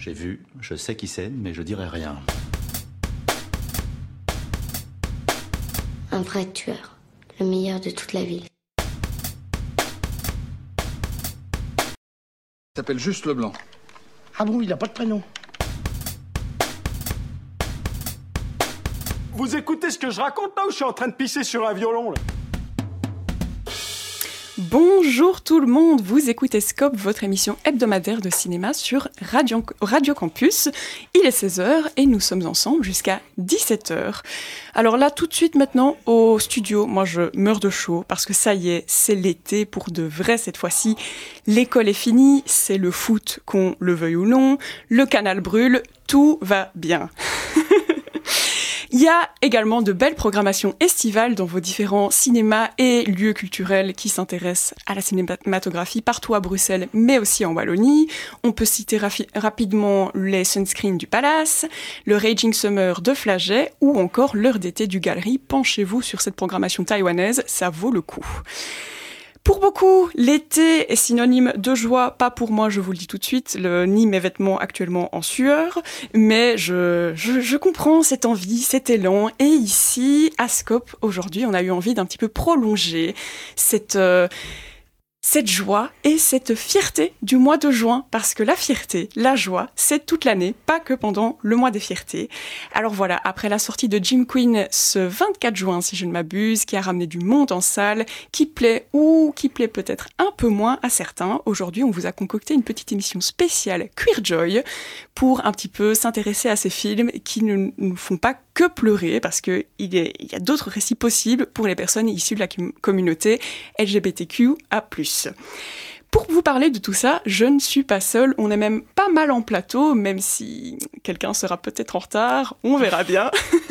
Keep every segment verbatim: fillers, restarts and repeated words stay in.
J'ai vu, je sais qui c'est, mais je dirai rien. Un vrai tueur, le meilleur de toute la ville. Il s'appelle juste Leblanc. Ah bon, il n'a pas de prénom. Vous écoutez ce que je raconte là ou je suis en train de pisser sur un violon là? Bonjour tout le monde, vous écoutez Scope, votre émission hebdomadaire de cinéma sur Radio, Radio Campus. Il est seize heures et nous sommes ensemble jusqu'à dix-sept heures. Alors là, tout de suite maintenant au studio, moi je meurs de chaud parce que ça y est, c'est l'été pour de vrai cette fois-ci. L'école est finie, c'est le foot, qu'on le veuille ou non, le canal brûle, tout va bien. Il y a également de belles programmations estivales dans vos différents cinémas et lieux culturels qui s'intéressent à la cinématographie partout à Bruxelles, mais aussi en Wallonie. On peut citer rafi- rapidement les Sunscreen du Palace, le Raging Summer de Flagey ou encore l'heure d'été du Galerie. Penchez-vous sur cette programmation taïwanaise, ça vaut le coup. Pour beaucoup, l'été est synonyme de joie, pas pour moi, je vous le dis tout de suite, le, ni mes vêtements actuellement en sueur, mais je, je, je comprends cette envie, cet élan, et ici, à Scope, aujourd'hui, on a eu envie d'un petit peu prolonger cette... Euh, cette joie et cette fierté du mois de juin, parce que la fierté, la joie, c'est toute l'année, pas que pendant le mois des fiertés. Alors voilà, après la sortie de Jim Queen ce vingt-quatre juin, si je ne m'abuse, qui a ramené du monde en salle, qui plaît ou qui plaît peut-être un peu moins à certains, aujourd'hui on vous a concocté une petite émission spéciale Queer Joy pour un petit peu s'intéresser à ces films qui ne nous font pas que pleurer, parce qu'il y a d'autres récits possibles pour les personnes issues de la communauté L G B T Q A plus. Pour vous parler de tout ça, je ne suis pas seule, on est même pas mal en plateau, même si quelqu'un sera peut-être en retard, on verra bien.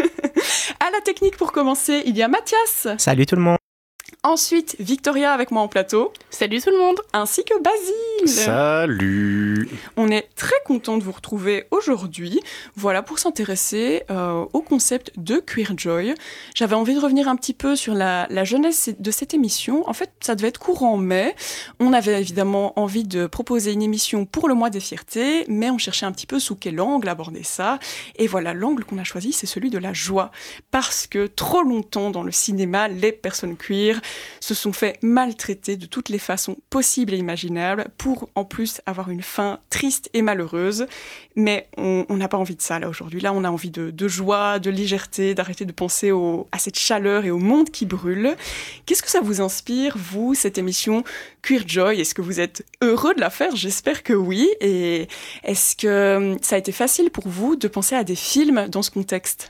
À la technique pour commencer, il y a Mathias. Salut tout le monde. Ensuite, Victoria avec moi en plateau. Salut tout le monde. Ainsi que Basile. Salut. On est très content de vous retrouver aujourd'hui, voilà, pour s'intéresser euh, au concept de Queer Joy. J'avais envie de revenir un petit peu sur la, la jeunesse de cette émission. En fait, ça devait être courant mai. On avait évidemment envie de proposer une émission pour le mois des fiertés, mais on cherchait un petit peu sous quel angle aborder ça. Et voilà, l'angle qu'on a choisi, c'est celui de la joie. Parce que trop longtemps dans le cinéma, les personnes queer se sont fait maltraiter de toutes les façons possibles et imaginables pour en plus avoir une fin triste et malheureuse. Mais on n'a pas envie de ça là aujourd'hui. Là, on a envie de, de joie, de légèreté, d'arrêter de penser au, à cette chaleur et au monde qui brûle. Qu'est-ce que ça vous inspire, vous, cette émission Queer Joy? Est-ce que vous êtes heureux de la faire? J'espère que oui. Et est-ce que ça a été facile pour vous de penser à des films dans ce contexte?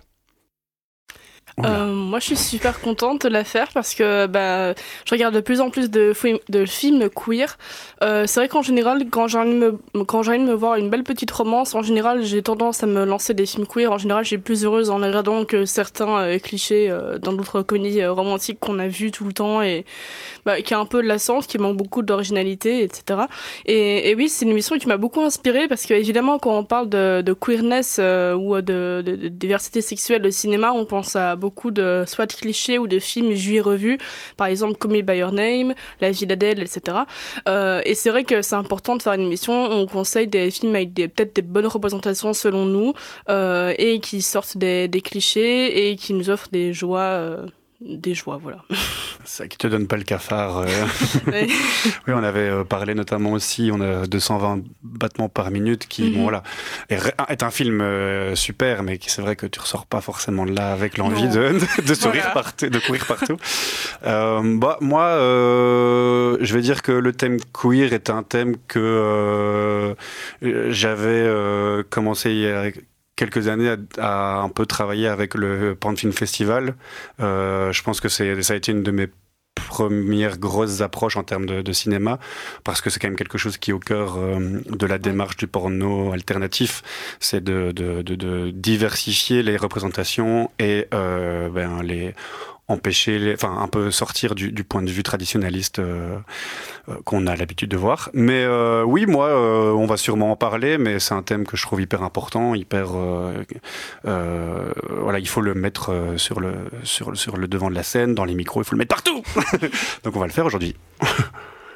Euh, moi, je suis super contente de la faire parce que bah, je regarde de plus en plus de, fi- de films queer. Euh, c'est vrai qu'en général, quand j'ai, envie de me, quand j'ai envie de me voir une belle petite romance, en général, j'ai tendance à me lancer des films queer. En général, j'ai plus heureuse en les regardant que certains euh, clichés euh, dans d'autres comédies euh, romantiques qu'on a vues tout le temps et bah, qui a un peu de la sens, qui manque beaucoup d'originalité, et cetera. Et, et oui, c'est une émission qui m'a beaucoup inspirée parce que évidemment, quand on parle de, de queerness euh, ou de, de, de diversité sexuelle au cinéma, on pense à beaucoup de soit de clichés ou de films vus et revus, par exemple Call Me By Your Name, La vie d'Adèle, et cetera. Euh, et c'est vrai que c'est important de faire une émission. On conseille des films avec des, peut-être des bonnes représentations selon nous euh, et qui sortent des, des clichés et qui nous offrent des joies. Euh, des joies, voilà. Ça qui te donne pas le cafard. Euh... oui. Oui, on avait euh, parlé notamment aussi, on a deux cent vingt battements par minute qui, mm-hmm. bon voilà, est, est un film euh, super, mais qui, c'est vrai que tu ressors pas forcément de là avec l'envie de, de, de sourire voilà. partout, de courir partout. euh, bah, moi, euh, je vais dire que le thème queer est un thème que euh, j'avais euh, commencé il y a quelques années à, à un peu travailler avec le Pan Film Festival. Euh, je pense que c'est, ça a été une de mes premières grosses approches en termes de, de cinéma, parce que c'est quand même quelque chose qui est au cœur euh, de la démarche du porno alternatif, c'est de, de, de, de diversifier les représentations et euh, ben, les empêcher, les, enfin un peu sortir du, du point de vue traditionnaliste euh, euh, qu'on a l'habitude de voir. Mais euh, oui, moi, euh, on va sûrement en parler, mais c'est un thème que je trouve hyper important, hyper, euh, euh, voilà, il faut le mettre euh, sur le sur sur le devant de la scène, dans les micros, il faut le mettre partout. Donc on va le faire aujourd'hui.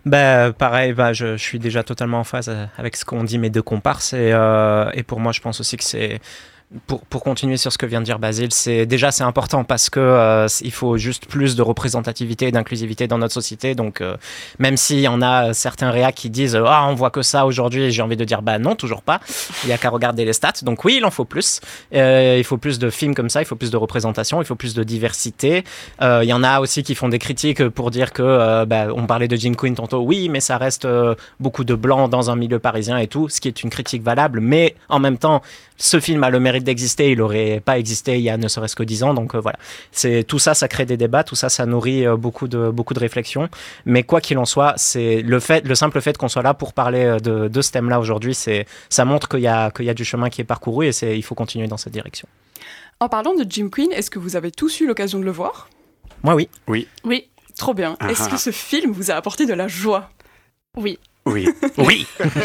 Bah, pareil, bah, je, je suis déjà totalement en phase avec ce qu'ont dit mes deux comparses et, euh, et pour moi je pense aussi que c'est Pour, pour continuer sur ce que vient de dire Basile, c'est déjà c'est important parce que euh, il faut juste plus de représentativité et d'inclusivité dans notre société. Donc euh, même s'il y en a certains réacs qui disent ah on voit que ça aujourd'hui, j'ai envie de dire bah non toujours pas. Il y a qu'à regarder les stats. Donc oui il en faut plus. Euh, il faut plus de films comme ça, il faut plus de représentation, il faut plus de diversité. Euh, il y en a aussi qui font des critiques pour dire que euh, bah, on parlait de Jim Quinn tantôt. Oui mais ça reste euh, beaucoup de blancs dans un milieu parisien et tout, ce qui est une critique valable. Mais en même temps ce film a le mérite d'exister, il n'aurait pas existé il y a ne serait-ce que dix ans, donc euh, voilà. C'est, tout ça, ça crée des débats, tout ça, ça nourrit euh, beaucoup, de, beaucoup de réflexions, mais quoi qu'il en soit, c'est le, fait, le simple fait qu'on soit là pour parler de, de ce thème-là aujourd'hui, c'est, ça montre qu'il y a, qu'il y a du chemin qui est parcouru et c'est, il faut continuer dans cette direction. En parlant de Jim Quinn, est-ce que vous avez tous eu l'occasion de le voir ? Moi, oui. Oui. Oui. Trop bien. Ah, est-ce ah. que ce film vous a apporté de la joie ? Oui. Oui. Oui.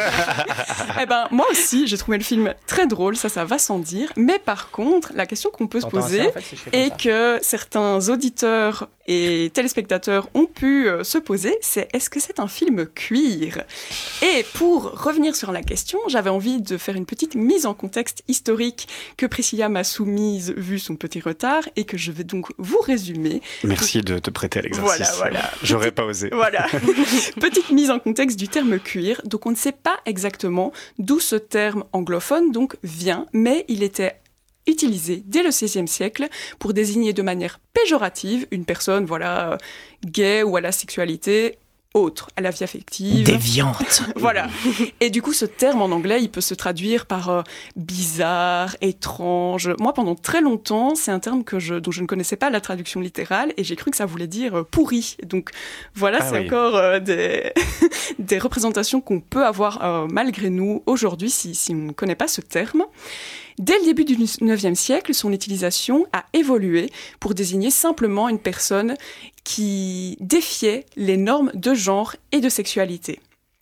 Eh ben, moi aussi, j'ai trouvé le film très drôle, ça, ça va sans dire. Mais par contre, la question qu'on peut se poser, et que certains auditeurs et téléspectateurs ont pu euh, se poser, c'est est-ce que c'est un film queer ? Et pour revenir sur la question, j'avais envie de faire une petite mise en contexte historique que Priscilla m'a soumise vu son petit retard et que je vais donc vous résumer. Merci de te prêter à l'exercice. Voilà, voilà. J'aurais pas osé. Voilà. Petite mise en contexte du terme queer. Donc on ne sait pas exactement d'où ce terme anglophone donc vient, mais il était utilisé dès le seizième siècle pour désigner de manière péjorative une personne voilà, euh, gay ou à la sexualité autre, à la vie affective. Déviante. Voilà. Et du coup, ce terme en anglais, il peut se traduire par euh, bizarre, étrange. Moi, pendant très longtemps, c'est un terme que je, dont je ne connaissais pas la traduction littérale et j'ai cru que ça voulait dire euh, pourri. Donc voilà, ah, c'est oui. encore euh, des, des représentations qu'on peut avoir euh, malgré nous aujourd'hui si, si on ne connaît pas ce terme. Dès le début du neuvième siècle, son utilisation a évolué pour désigner simplement une personne qui défiait les normes de genre et de sexualité.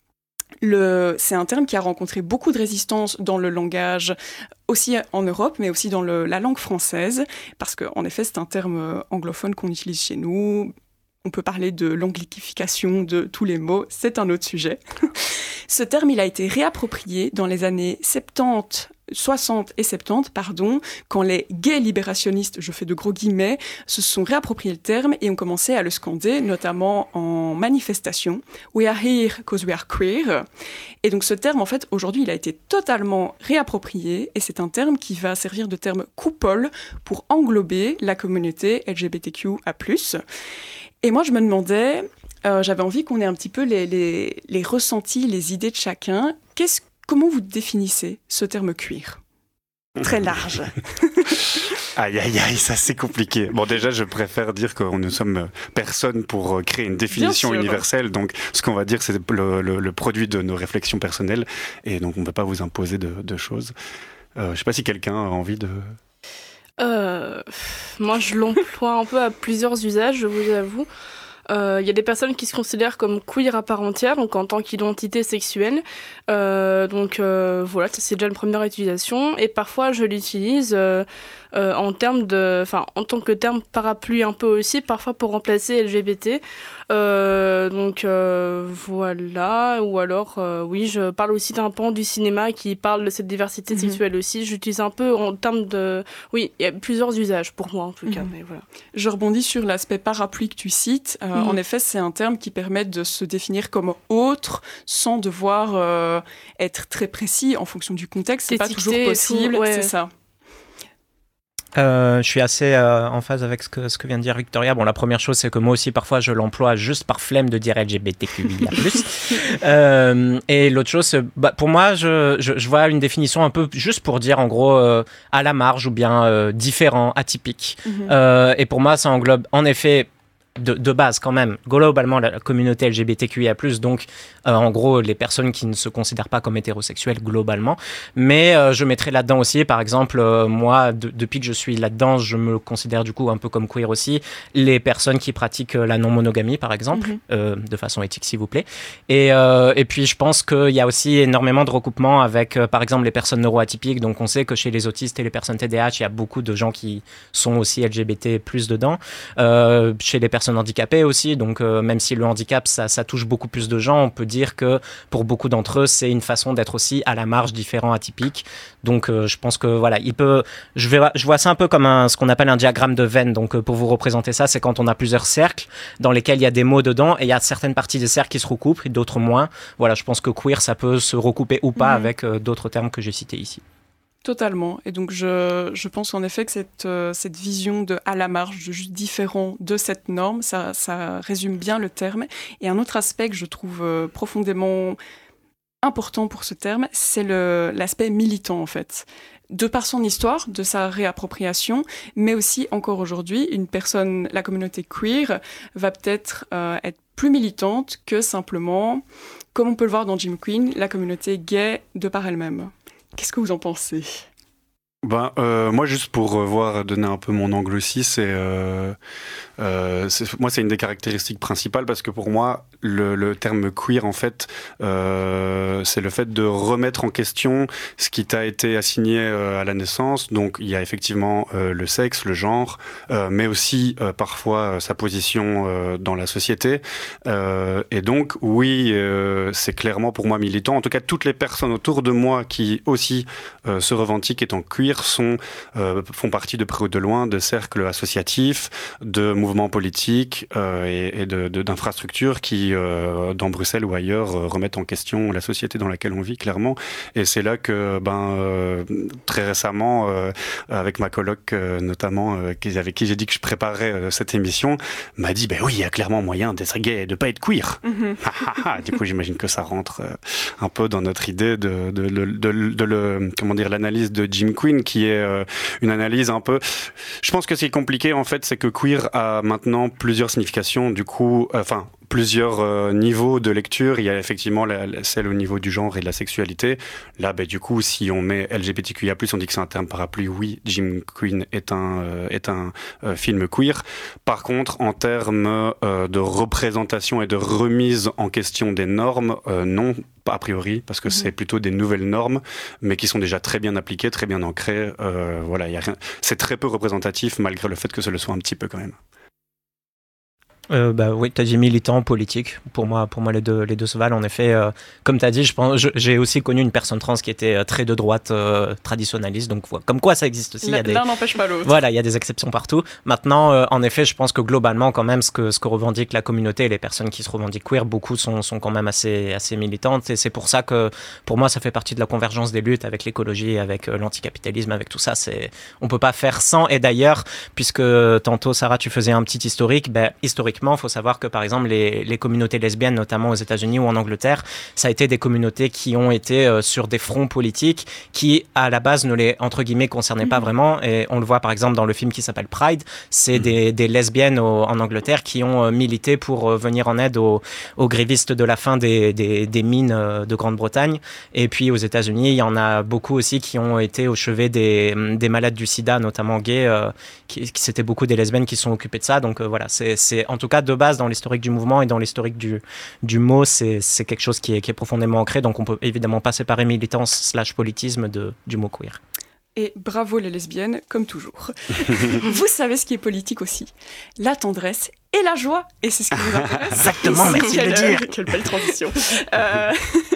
Le, c'est un terme qui a rencontré beaucoup de résistance dans le langage, aussi en Europe, mais aussi dans le, la langue française, parce qu'en effet, c'est un terme anglophone qu'on utilise chez nous. On peut parler de l'anglification de tous les mots, c'est un autre sujet. Ce terme, il a été réapproprié dans les années soixante, soixante et soixante-dix, pardon, quand les gays libérationnistes, je fais de gros guillemets, se sont réappropriés le terme et ont commencé à le scander, notamment en manifestation. We are here because we are queer. Et donc ce terme, en fait, aujourd'hui, il a été totalement réapproprié et c'est un terme qui va servir de terme coupole pour englober la communauté L G B T Q A plus. Et moi, je me demandais, euh, j'avais envie qu'on ait un petit peu les, les, les ressentis, les idées de chacun. Qu'est-ce, comment vous définissez ce terme queer ? Très large. Aïe, aïe, aïe, ça c'est compliqué. Bon, déjà, je préfère dire que nous sommes personne pour créer une définition universelle. Donc, ce qu'on va dire, c'est le, le, le produit de nos réflexions personnelles. Et donc, on ne va pas vous imposer de, de choses. Euh, je ne sais pas si quelqu'un a envie de... Euh, moi, je l'emploie un peu à plusieurs usages, je vous avoue. Il euh, y a des personnes qui se considèrent comme queer à part entière, donc en tant qu'identité sexuelle. Euh, donc euh, voilà, ça, c'est déjà une première utilisation. Et parfois, je l'utilise euh, euh, en termes de, enfin, en tant que terme parapluie un peu aussi, parfois pour remplacer L G B T. Euh, donc euh, voilà. Ou alors, euh, oui, je parle aussi d'un pan du cinéma qui parle de cette diversité mmh. sexuelle aussi. J'utilise un peu en termes de, oui, il y a plusieurs usages pour moi en tout cas. Mmh. Mais voilà. Je rebondis sur l'aspect parapluie que tu cites. Euh, mmh. En effet, c'est un terme qui permet de se définir comme autre sans devoir euh, être très précis en fonction du contexte. C'est pas toujours possible, ouais. C'est ça. Euh, je suis assez euh, en phase avec ce que, ce que vient de dire Victoria. Bon, la première chose, c'est que moi aussi, parfois, je l'emploie juste par flemme de dire L G B T Q I A plus. euh, et l'autre chose, c'est, bah, pour moi, je, je, je vois une définition un peu juste pour dire, en gros, euh, à la marge ou bien euh, différent, atypique. Mm-hmm. Euh, et pour moi, ça englobe, en effet, De, de base quand même, globalement la communauté L G B T Q I A plus, donc euh, en gros les personnes qui ne se considèrent pas comme hétérosexuelles globalement, mais euh, je mettrais là-dedans aussi, par exemple, euh, moi de, depuis que je suis là-dedans, je me considère du coup un peu comme queer aussi, les personnes qui pratiquent la non-monogamie par exemple, mm-hmm. euh, de façon éthique s'il vous plaît, et, euh, et puis je pense qu'il y a aussi énormément de recoupements avec euh, par exemple les personnes neuroatypiques, donc on sait que chez les autistes et les personnes T D A H, il y a beaucoup de gens qui sont aussi L G B T plus dedans, euh, chez les personnes personnes handicapées aussi, donc euh, même si le handicap, ça, ça touche beaucoup plus de gens, on peut dire que pour beaucoup d'entre eux, c'est une façon d'être aussi à la marge, différent, atypique. Donc euh, je pense que voilà, il peut, je, vais, je vois ça un peu comme un, ce qu'on appelle un diagramme de Venn. Donc euh, pour vous représenter ça, c'est quand on a plusieurs cercles dans lesquels il y a des mots dedans et il y a certaines parties des cercles qui se recoupent et d'autres moins. Voilà, je pense que queer, ça peut se recouper ou pas mmh. avec euh, d'autres termes que j'ai cités ici. Totalement. Et donc, je, je pense en effet que cette, euh, cette vision de à la marge, de juste différent de cette norme, ça, ça résume bien le terme. Et un autre aspect que je trouve euh, profondément important pour ce terme, c'est le, l'aspect militant, en fait. De par son histoire, de sa réappropriation, mais aussi, encore aujourd'hui, une personne, la communauté queer, va peut-être euh, être plus militante que simplement, comme on peut le voir dans Jim Queen, la communauté gay de par elle-même. Qu'est-ce que vous en pensez ? Ben, euh, moi, juste pour euh, voir, donner un peu mon angle aussi, c'est, euh, euh, c'est, moi, c'est une des caractéristiques principales parce que pour moi, le, le terme queer, en fait, euh, c'est le fait de remettre en question ce qui t'a été assigné euh, à la naissance. Donc, il y a effectivement euh, le sexe, le genre, euh, mais aussi euh, parfois euh, sa position euh, dans la société. Euh, et donc, oui, euh, c'est clairement pour moi militant. En tout cas, toutes les personnes autour de moi qui aussi euh, se revendiquent étant queer sont, euh, font partie de près ou de loin de cercles associatifs, de mouvements politiques euh, et, et de, de, d'infrastructures qui, euh, dans Bruxelles ou ailleurs, euh, remettent en question la société dans laquelle on vit, clairement. Et c'est là que, ben, euh, très récemment, euh, avec ma coloc, euh, notamment, euh, avec qui j'ai dit que je préparais euh, cette émission, m'a dit, ben oui, il y a clairement moyen d'être gay et de pas être queer. Mm-hmm. Du coup, j'imagine que ça rentre euh, un peu dans notre idée de, de, de, de, de, de le, comment dire, l'analyse de Jim Queen, qui est euh, une analyse un peu... Je pense que ce qui est compliqué, en fait, c'est que queer a maintenant plusieurs significations, du coup, enfin... Euh, plusieurs euh, niveaux de lecture. Il y a effectivement la, la, celle au niveau du genre et de la sexualité. Là, ben, du coup, si on met L G B T Q I A plus, on dit que c'est un terme parapluie. Oui, Jim Queen est un, euh, est un euh, film queer. Par contre, en termes euh, de représentation et de remise en question des normes, euh, non, a priori, parce que mmh. c'est plutôt des nouvelles normes, mais qui sont déjà très bien appliquées, très bien ancrées. Euh, voilà, y a rien... C'est très peu représentatif, malgré le fait que ce le soit un petit peu quand même. Euh, bah oui, tu as dit militant, politique. Pour moi, pour moi les, deux, les deux se valent. En effet, euh, comme tu as dit, je pense, je, j'ai aussi connu une personne trans qui était très de droite, euh, traditionnaliste. Donc, voilà. Comme quoi ça existe aussi. L'un y a des... n'empêche pas l'autre. Voilà, il y a des exceptions partout. Maintenant, euh, en effet, je pense que globalement, quand même, ce que, ce que revendique la communauté et les personnes qui se revendiquent queer, beaucoup sont, sont quand même assez, assez militantes. Et c'est pour ça que, pour moi, ça fait partie de la convergence des luttes avec l'écologie, avec euh, l'anticapitalisme, avec tout ça. C'est... On peut pas faire sans. Et d'ailleurs, puisque tantôt, Sarah, tu faisais un petit historique, ben, historiquement, il faut savoir que par exemple les, les communautés lesbiennes, notamment aux États-Unis ou en Angleterre, ça a été des communautés qui ont été euh, sur des fronts politiques qui à la base ne les entre guillemets concernaient mmh. pas vraiment, et on le voit par exemple dans le film qui s'appelle Pride, c'est mmh. des, des lesbiennes au, en Angleterre qui ont euh, milité pour euh, venir en aide aux, aux grévistes de la fin des, des, des mines euh, de Grande-Bretagne. Et puis aux États-Unis, il y en a beaucoup aussi qui ont été au chevet des, des malades du sida, notamment gays, euh, qui, qui c'était beaucoup des lesbiennes qui sont occupées de ça. Donc euh, voilà, c'est, c'est en tout cas de base dans l'historique du mouvement et dans l'historique du, du mot, c'est, c'est quelque chose qui est, qui est profondément ancré. Donc on peut évidemment pas séparer militance slash politisme de, du mot queer. Et bravo les lesbiennes, comme toujours. Vous savez ce qui est politique aussi, la tendresse et la joie. Et c'est ce qui vous intéresse. Exactement, merci de le dire. Quelle belle transition. euh...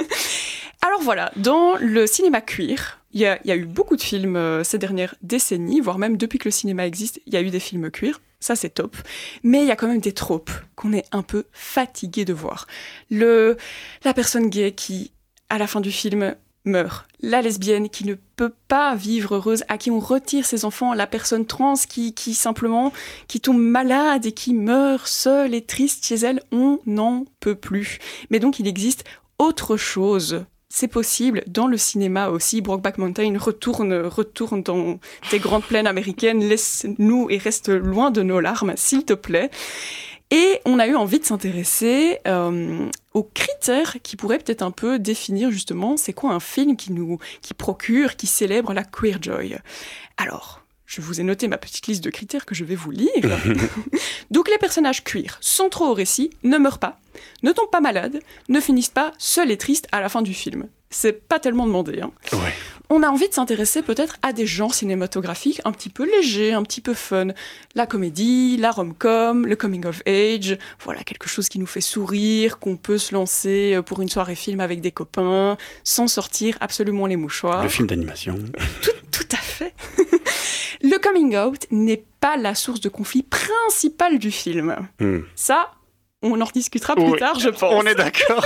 Alors voilà, dans le cinéma queer, il y, y a eu beaucoup de films euh, ces dernières décennies, voire même depuis que le cinéma existe, il y a eu des films queer. Ça, c'est top. Mais il y a quand même des tropes qu'on est un peu fatigué de voir. Le, la personne gay qui, à la fin du film, meurt. La lesbienne qui ne peut pas vivre heureuse, à qui on retire ses enfants. La personne trans qui, qui simplement, qui tombe malade et qui meurt seule et triste chez elle. On n'en peut plus. Mais donc, il existe autre chose. C'est possible, dans le cinéma aussi. Brokeback Mountain retourne, retourne dans des grandes plaines américaines, laisse-nous et reste loin de nos larmes, s'il te plaît. Et on a eu envie de s'intéresser euh, aux critères qui pourraient peut-être un peu définir justement c'est quoi un film qui nous qui procure, qui célèbre la queer joy. Alors, je vous ai noté ma petite liste de critères que je vais vous lire. Donc les personnages queer, sans trop au récit, ne meurent pas, ne tombent pas malades, ne finissent pas seuls et tristes à la fin du film. C'est pas tellement demandé. Hein. Ouais. on a envie de s'intéresser peut-être à des genres cinématographiques un petit peu légers, un petit peu fun. La comédie, la rom-com, le coming of age, voilà, quelque chose qui nous fait sourire, qu'on peut se lancer pour une soirée film avec des copains, sans sortir absolument les mouchoirs. Le film d'animation. Tout, tout à fait. Le coming out n'est pas la source de conflit principale du film. Mm. Ça, on en rediscutera plus oui, tard, je pense. On est d'accord.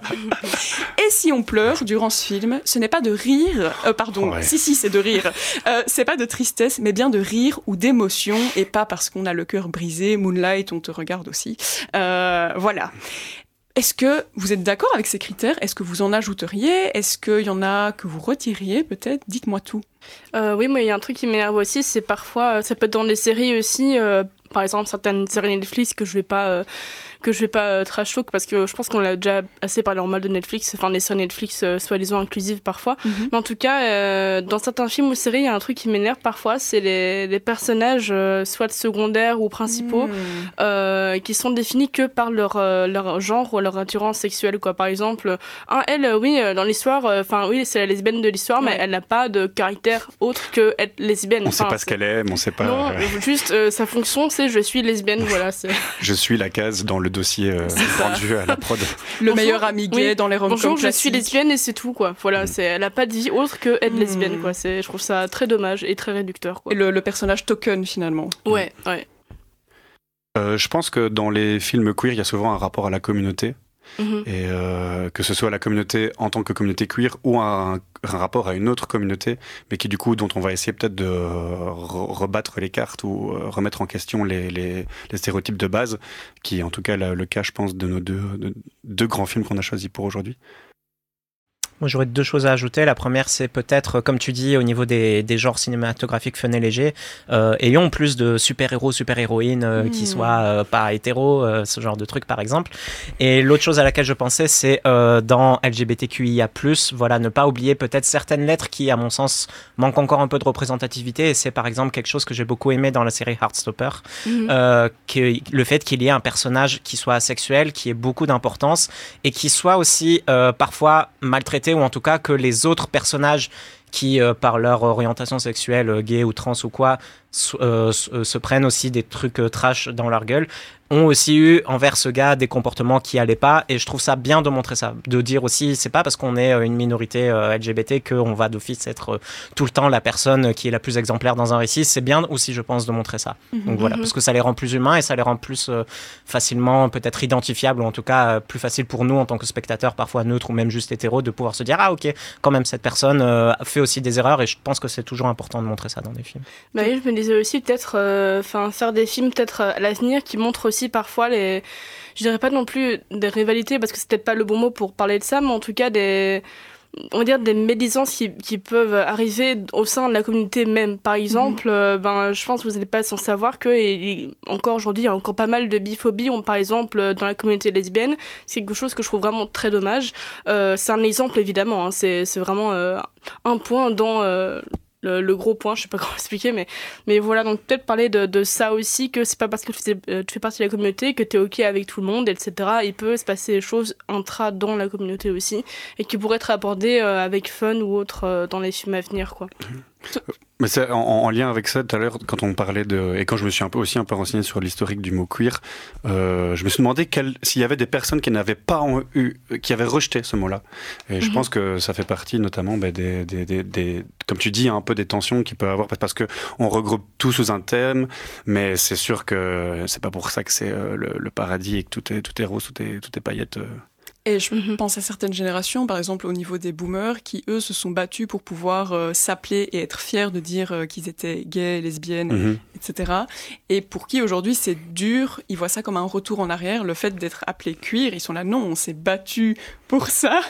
Et si on pleure durant ce film, ce n'est pas de rire, euh, pardon, ouais. si si, c'est de rire. Euh, c'est pas de tristesse, mais bien de rire ou d'émotion, et pas parce qu'on a le cœur brisé. Moonlight, on te regarde aussi. Euh, voilà. Est-ce que vous êtes d'accord avec ces critères ? Est-ce que vous en ajouteriez ? Est-ce qu'il y en a que vous retiriez peut-être ? Dites-moi tout. Euh, oui, moi il y a un truc qui m'énerve aussi, c'est parfois, ça peut être dans les séries aussi, euh, par exemple certaines séries Netflix que je vais pas... Euh, que je vais pas euh, trash talk parce que je pense qu'on l'a déjà assez parlé en mal de Netflix, enfin des séries Netflix euh, soi-disant inclusives parfois, mm-hmm. mais en tout cas euh, dans certains films ou séries il y a un truc qui m'énerve parfois, c'est les, les personnages euh, soit secondaires ou principaux mm. euh, qui sont définis que par leur, euh, leur genre ou leur attirance sexuelle quoi. Par exemple, un, elle euh, oui euh, dans l'histoire, enfin euh, oui c'est la lesbienne de l'histoire ouais. mais elle n'a pas de caractère autre que être lesbienne. On enfin, sait pas ce qu'elle aime, on sait pas... Non, euh... juste euh, sa fonction c'est je suis lesbienne, voilà. C'est... Je suis la case dans le dossier euh, rendu à la prod. Le bonjour, meilleur ami gay oui. dans les rom-coms Bonjour, classiques. Je suis lesbienne et c'est tout quoi. Voilà, mm. c'est, elle a pas de vie autre que être mm. lesbienne quoi. C'est, je trouve ça très dommage et très réducteur quoi. Et le, le personnage token finalement. Ouais, mm. ouais. Euh, je pense que dans les films queer, il y a souvent un rapport à la communauté. Mm-hmm. Et euh, que ce soit la communauté en tant que communauté queer ou un, un rapport à une autre communauté, mais qui du coup dont on va essayer peut-être de re- rebattre les cartes ou euh, remettre en question les, les, les stéréotypes de base, qui est en tout cas le, le cas, je pense, de nos deux, de, deux grands films qu'on a choisis pour aujourd'hui. Moi, j'aurais deux choses à ajouter. La première, c'est peut-être, comme tu dis, au niveau des, des genres cinématographiques fun et légers, euh, ayons plus de super-héros, super-héroïnes euh, mmh. qui soient euh, pas hétéros, euh, ce genre de trucs, par exemple. Et l'autre chose à laquelle je pensais, c'est euh, dans L G B T Q I A plus, voilà, ne pas oublier peut-être certaines lettres qui, à mon sens, manquent encore un peu de représentativité. Et c'est, par exemple, quelque chose que j'ai beaucoup aimé dans la série Heartstopper, mmh. euh, que, le fait qu'il y ait un personnage qui soit asexuel, qui ait beaucoup d'importance et qui soit aussi euh, parfois maltraité, ou en tout cas que les autres personnages qui, euh, par leur orientation sexuelle, euh, gay ou trans ou quoi, s- euh, s- euh, se prennent aussi des trucs euh, trash dans leur gueule, ont aussi eu envers ce gars des comportements qui allaient pas, et je trouve ça bien de montrer ça, de dire aussi, c'est pas parce qu'on est euh, une minorité euh, L G B T qu'on va d'office être euh, tout le temps la personne qui est la plus exemplaire dans un récit. C'est bien aussi, je pense, de montrer ça. Mm-hmm. Donc voilà, parce que ça les rend plus humains et ça les rend plus euh, facilement peut-être identifiables, ou en tout cas euh, plus facile pour nous en tant que spectateurs, parfois neutres ou même juste hétéros, de pouvoir se dire ah ok, quand même cette personne euh, fait aussi des erreurs, et je pense que c'est toujours important de montrer ça dans des films. Bah oui, je me disais aussi peut-être enfin euh, faire des films peut-être à l'avenir qui montrent aussi parfois les, je dirais pas non plus des rivalités parce que c'est peut-être pas le bon mot pour parler de ça, mais en tout cas des, on va dire des médisances qui, qui peuvent arriver au sein de la communauté même. Par exemple, mmh. euh, ben je pense que vous n'êtes pas sans savoir que et, et encore aujourd'hui il y a encore pas mal de biphobie, on, par exemple dans la communauté lesbienne. C'est quelque chose que je trouve vraiment très dommage. Euh, c'est un exemple évidemment, hein, c'est c'est vraiment euh, un point dans euh, Le, le gros point, je sais pas comment expliquer, mais, mais voilà, donc peut-être parler de, de ça aussi, que c'est pas parce que tu fais, tu fais partie de la communauté que t'es ok avec tout le monde, et cetera. Il peut se passer des choses intra dans la communauté aussi, et qui pourraient être abordées euh, avec fun ou autre euh, dans les films à venir, quoi. Mais c'est en, en lien avec ça, tout à l'heure, quand on parlait de... Et quand je me suis un peu aussi un peu renseigné sur l'historique du mot queer, euh, je me suis demandé quel, s'il y avait des personnes qui n'avaient pas en, eu, qui avaient rejeté ce mot-là. Et mm-hmm. je pense que ça fait partie notamment bah, des, des, des, des... Comme tu dis, un peu des tensions qu'il peut y avoir, parce qu'on regroupe tout sous un thème, mais c'est sûr que c'est pas pour ça que c'est euh, le, le paradis et que tout est, tout est rose, tout est, tout est paillettes... Euh. Et je mm-hmm. pense à certaines générations, par exemple au niveau des boomers, qui eux se sont battus pour pouvoir euh, s'appeler et être fiers de dire euh, qu'ils étaient gays, lesbiennes, mm-hmm. et cetera. Et pour qui aujourd'hui c'est dur, ils voient ça comme un retour en arrière, le fait d'être appelé queer, ils sont là, non, on s'est battus pour ça.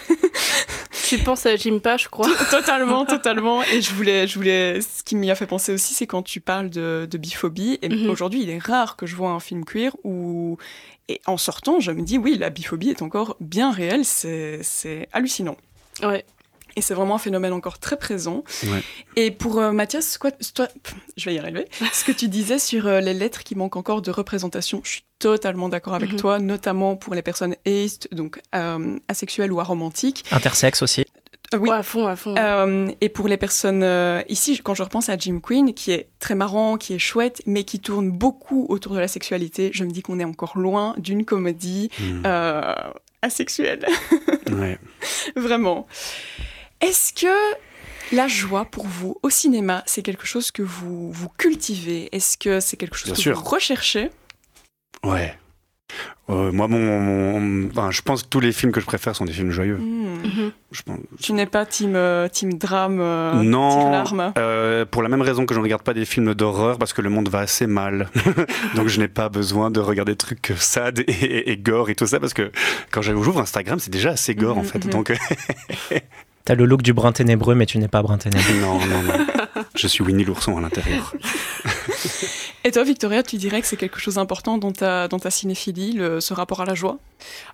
Tu penses à Jimpa, je crois. Totalement, totalement. Et je voulais, je voulais, ce qui m'y a fait penser aussi, c'est quand tu parles de, de biphobie. Et mm-hmm. aujourd'hui, il est rare que je vois un film queer où... Et en sortant, je me dis, oui, la biphobie est encore bien réelle, c'est, c'est hallucinant. Ouais. Et c'est vraiment un phénomène encore très présent. Ouais. Et pour euh, Mathias, quoi, toi, je vais y arriver, ce que tu disais sur euh, les lettres qui manquent encore de représentation, je suis totalement d'accord avec mm-hmm. toi, notamment pour les personnes ace, donc euh, asexuelles ou aromantiques. Intersexes aussi. Oui, ouais, à fond, à fond. Euh, et pour les personnes euh, ici, quand je repense à Jim Queen, qui est très marrant, qui est chouette, mais qui tourne beaucoup autour de la sexualité, je me dis qu'on est encore loin d'une comédie mmh. euh, asexuelle. Ouais. Vraiment. Est-ce que la joie pour vous au cinéma, c'est quelque chose que vous, vous cultivez? Est-ce que c'est quelque chose Bien que sûr. vous recherchez? Ouais. Euh, moi, mon, mon, enfin, je pense que tous les films que je préfère sont des films joyeux. Mmh. Mmh. Je pense... Tu n'es pas team, euh, team drame, euh, non, team larme euh, pour la même raison que je ne regarde pas des films d'horreur, parce que le monde va assez mal. Donc je n'ai pas besoin de regarder des trucs sad et, et, et gore et tout ça, parce que quand j'ouvre Instagram, c'est déjà assez gore mmh, en fait. Mmh. Donc... T'as le look du brun ténébreux, mais tu n'es pas brun ténébreux. Non, non, non. Je suis Winnie l'ourson à l'intérieur. Et toi, Victoria, tu dirais que c'est quelque chose d'important dans ta, dans ta cinéphilie, le, ce rapport à la joie?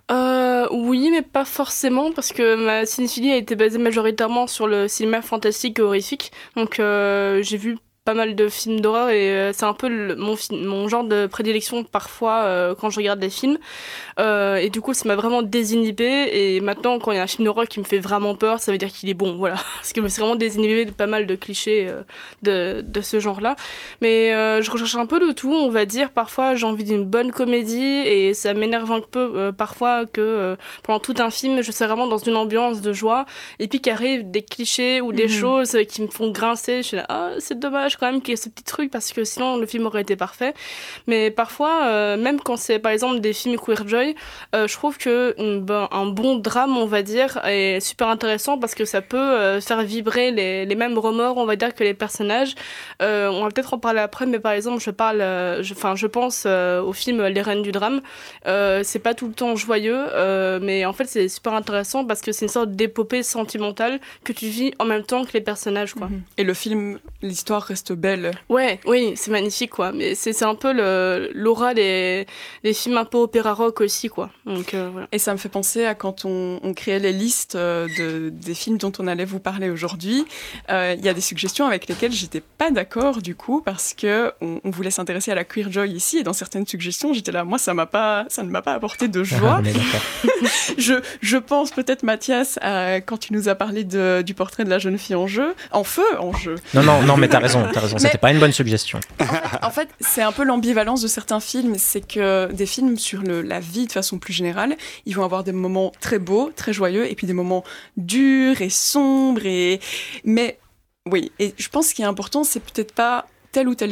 euh, Oui, mais pas forcément, parce que ma cinéphilie a été basée majoritairement sur le cinéma fantastique et horrifique. Donc euh, j'ai vu pas mal de films d'horreur et euh, c'est un peu le, mon, mon genre de prédilection parfois euh, quand je regarde des films. Euh, et du coup, ça m'a vraiment désinhibée. Et maintenant, quand il y a un film d'horreur qui me fait vraiment peur, ça veut dire qu'il est bon, voilà. Parce que je me suis vraiment désinhibée de pas mal de clichés euh, de, de ce genre-là. Mais euh, je recherche un peu de tout, on va dire. Parfois, j'ai envie d'une bonne comédie et ça m'énerve un peu euh, parfois que euh, pendant tout un film, je suis vraiment dans une ambiance de joie. Et puis qu'arrivent des clichés ou des mmh. choses qui me font grincer. Je suis là, ah, c'est dommage quand même qu'il y ait ce petit truc parce que sinon le film aurait été parfait. Mais parfois, euh, même quand c'est par exemple des films queer joy, euh, je trouve que ben, un bon drame, on va dire, est super intéressant parce que ça peut euh, faire vibrer les, les mêmes remords, on va dire, que les personnages. Euh, on va peut-être en parler après, mais par exemple, je parle, enfin, je, je pense euh, au film Les Reines du drame. Euh, c'est pas tout le temps joyeux, euh, mais en fait, c'est super intéressant parce que c'est une sorte d'épopée sentimentale que tu vis en même temps que les personnages, quoi. Et le film, l'histoire reste belle. Ouais, oui, c'est magnifique, quoi. Mais c'est, c'est un peu le, l'aura des, des films un peu opéra rock aussi, quoi. Donc, euh, voilà. Et ça me fait penser à quand on, on créait les listes de, des films dont on allait vous parler aujourd'hui. Il euh, y a des suggestions avec lesquelles j'étais pas d'accord, du coup, parce que on, on voulait s'intéresser à la queer joy ici, et dans certaines suggestions, j'étais là, moi, ça m'a pas, ça ne m'a pas apporté de joie. Ah, je, je pense peut-être, Mathias, à, quand tu nous as parlé de, du portrait de la jeune fille en jeu, en feu, en jeu. Non, non, non, mais t'as raison, t'as raison. C'était mais, pas une bonne suggestion. En fait, en fait, c'est un peu l'ambivalence de certains films, c'est que des films sur le, la vie de façon plus générale, ils vont avoir des moments très beaux, très joyeux, et puis des moments durs et sombres. Et... Mais oui, et je pense qu'il est important, c'est peut-être pas telle ou telle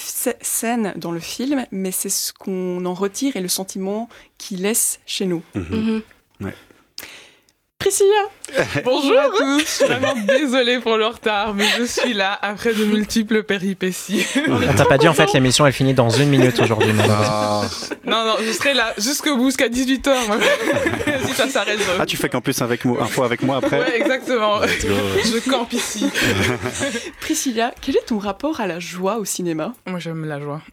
scène dans le film, mais c'est ce qu'on en retire et le sentiment qu'il laisse chez nous. Mmh. Mmh. Ouais. Priscilla. Bonjour à tous, je suis vraiment désolée pour le retard, mais je suis là après de multiples péripéties. On t'a pas dit en fait, l'émission elle finit dans une minute aujourd'hui. Ah. Non, non, je serai là jusqu'au bout, jusqu'à dix-huit heures. Si ça s'arrête. Ah, tu fais campus avec moi, info avec moi après? Ouais, exactement. Je campe ici. Priscilla, quel est ton rapport à la joie au cinéma? Moi, j'aime la joie.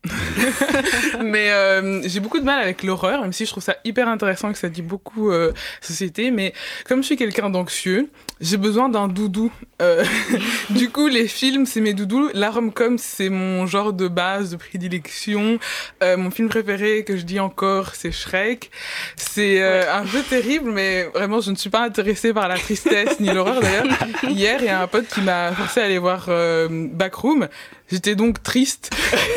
Mais euh, j'ai beaucoup de mal avec l'horreur, même si je trouve ça hyper intéressant, que ça dit beaucoup euh, société. Mais comme je suis quelqu'un d'anxieux, j'ai besoin d'un doudou. Euh, du coup, les films, c'est mes doudous. La rom-com, c'est mon genre de base, de prédilection. Euh, mon film préféré, que je dis encore, c'est Shrek. C'est euh, ouais. un peu terrible, mais vraiment, je ne suis pas intéressée par la tristesse ni l'horreur. D'ailleurs, hier, il y a un pote qui m'a forcé à aller voir euh, Backroom. J'étais donc triste.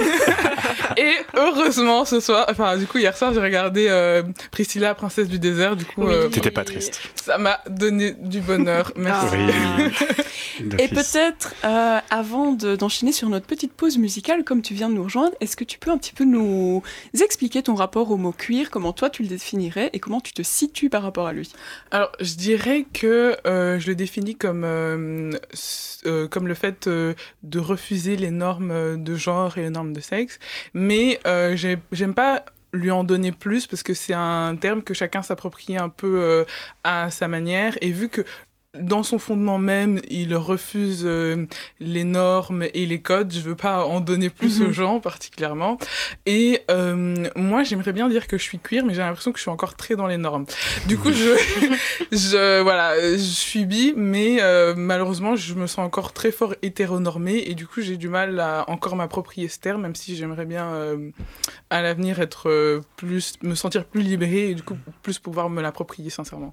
Et heureusement, ce soir, enfin, du coup, hier soir, j'ai regardé euh, Priscilla, princesse du désert. Du coup, euh, t'étais pas triste. Ça m'a donné du bonheur. Merci. Oui. Et peut-être, euh, avant de, d'enchaîner sur notre petite pause musicale, comme tu viens de nous rejoindre, est-ce que tu peux un petit peu nous expliquer ton rapport au mot queer, comment toi tu le définirais et comment tu te situes par rapport à lui? Alors, je dirais que euh, je le définis comme, euh, euh, comme le fait euh, de refuser les normes de genre et les normes de sexe, mais euh, j'ai, j'aime pas lui en donner plus parce que c'est un terme que chacun s'approprie un peu euh, à sa manière, et vu que dans son fondement même, il refuse euh, les normes et les codes. Je veux pas en donner plus mm-hmm. aux gens, particulièrement. Et euh, moi, j'aimerais bien dire que je suis queer, mais j'ai l'impression que je suis encore très dans les normes. Du coup, je, je voilà, je suis bi, mais euh, malheureusement, je me sens encore très fort hétéronormée, et du coup, j'ai du mal à encore m'approprier ce terme, même si j'aimerais bien euh, à l'avenir être euh, plus, me sentir plus libérée et du coup plus pouvoir me l'approprier sincèrement.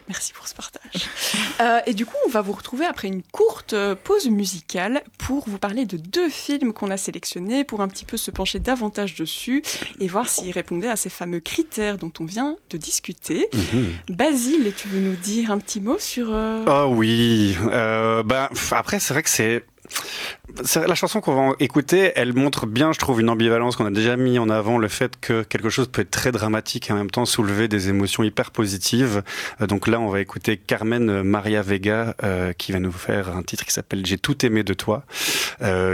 Merci pour ce partage. Euh, et du coup, on va vous retrouver après une courte pause musicale pour vous parler de deux films qu'on a sélectionnés pour un petit peu se pencher davantage dessus et voir s'ils répondaient à ces fameux critères dont on vient de discuter. Mmh. Basile, tu veux nous dire un petit mot sur... Euh... Oh oui, euh, bah, après c'est vrai que c'est... La chanson qu'on va écouter, elle montre bien, je trouve, une ambivalence qu'on a déjà mis en avant, le fait que quelque chose peut être très dramatique et en même temps soulever des émotions hyper positives. Donc là, on va écouter Carmen Maria Vega euh, qui va nous faire un titre qui s'appelle « J'ai tout aimé de toi euh, »,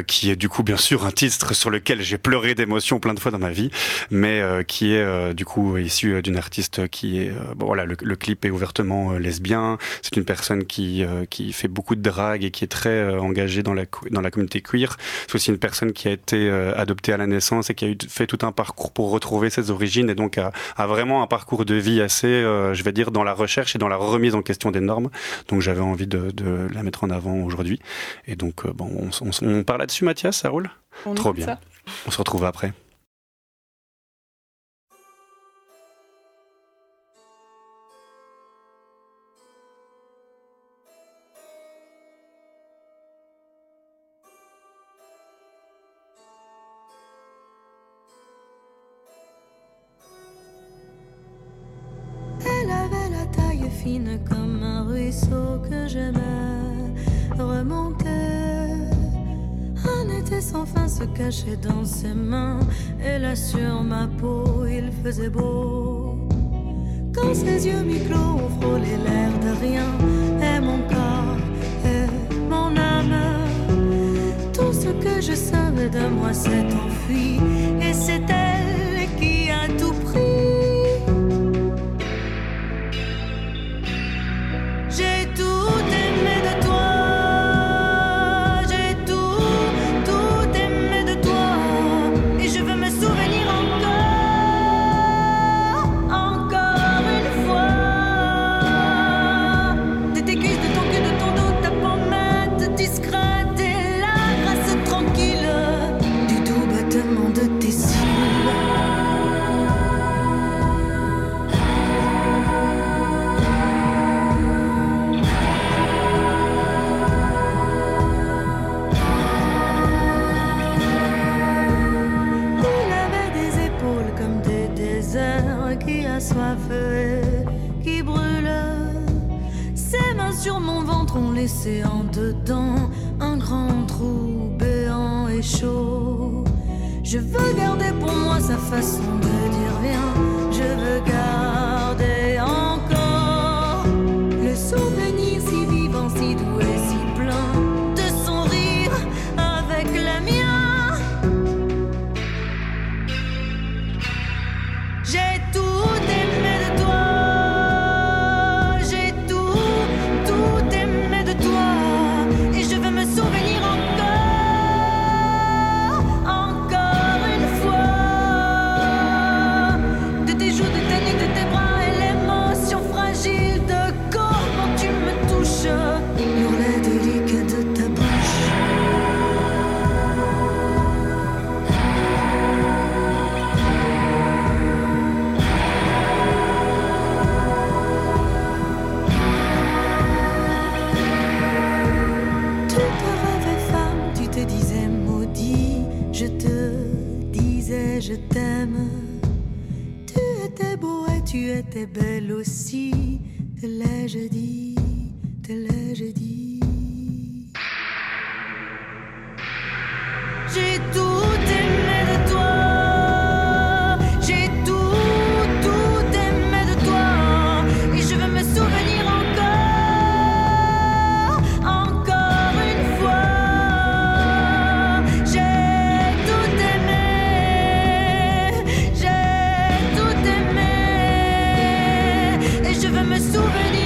qui est du coup bien sûr un titre sur lequel j'ai pleuré d'émotions plein de fois dans ma vie, mais euh, qui est euh, du coup issu d'une artiste qui est... Euh, bon voilà, le, le clip est ouvertement euh, lesbien, c'est une personne qui, euh, qui fait beaucoup de drague et qui est très euh, engagée dans la, dans la communauté queer. C'est aussi une personne qui a été euh, adoptée à la naissance et qui a eu, fait tout un parcours pour retrouver ses origines et donc a, a vraiment un parcours de vie assez, euh, je vais dire, dans la recherche et dans la remise en question des normes. Donc j'avais envie de, de la mettre en avant aujourd'hui. Et donc euh, bon, on, on, on parle là-dessus, Mathias, ça roule ? On Trop bien. Ça. On se retrouve après. Fine comme un ruisseau que j'aimais remonter. Un été sans fin se cachait dans ses mains, et là sur ma peau il faisait beau. Quand ses yeux mi-clos ont frôlé l'air de rien, et mon corps et mon âme, tout ce que je savais de moi s'est enfui, et c'est elle qui a tout pris. J'ai tout aimé de toi, j'ai tout, tout aimé de toi, et je veux me souvenir encore, encore une fois, de tes cuisses, de ton cul, de ton dos, ta pommade discrète et la grâce tranquille du doux battement de tes cils. Qui a soif et qui brûle. Ses mains sur mon ventre ont laissé en dedans un grand trou béant et chaud. Je veux garder pour moi sa façon de dire viens. Je veux garder encore le souvenir si vivant, si doux et si plein de son rire avec le mien. J'ai tout aimé de toi, j'ai tout, tout aimé de toi, et je veux me souvenir encore, encore une fois, de tes joues, de ta nuque, de tes bras et l'émotion fragile de comment tu me touches, l'ourlet délicat de ta bouche. Je te disais je t'aime. Tu étais beau et tu étais belle aussi. Te l'ai-je dit, te l'ai-je dit. J'ai tout aimé de toi, j'ai tout, tout aimé de toi, et je veux me souvenir encore, encore une fois. Je veux me souvenir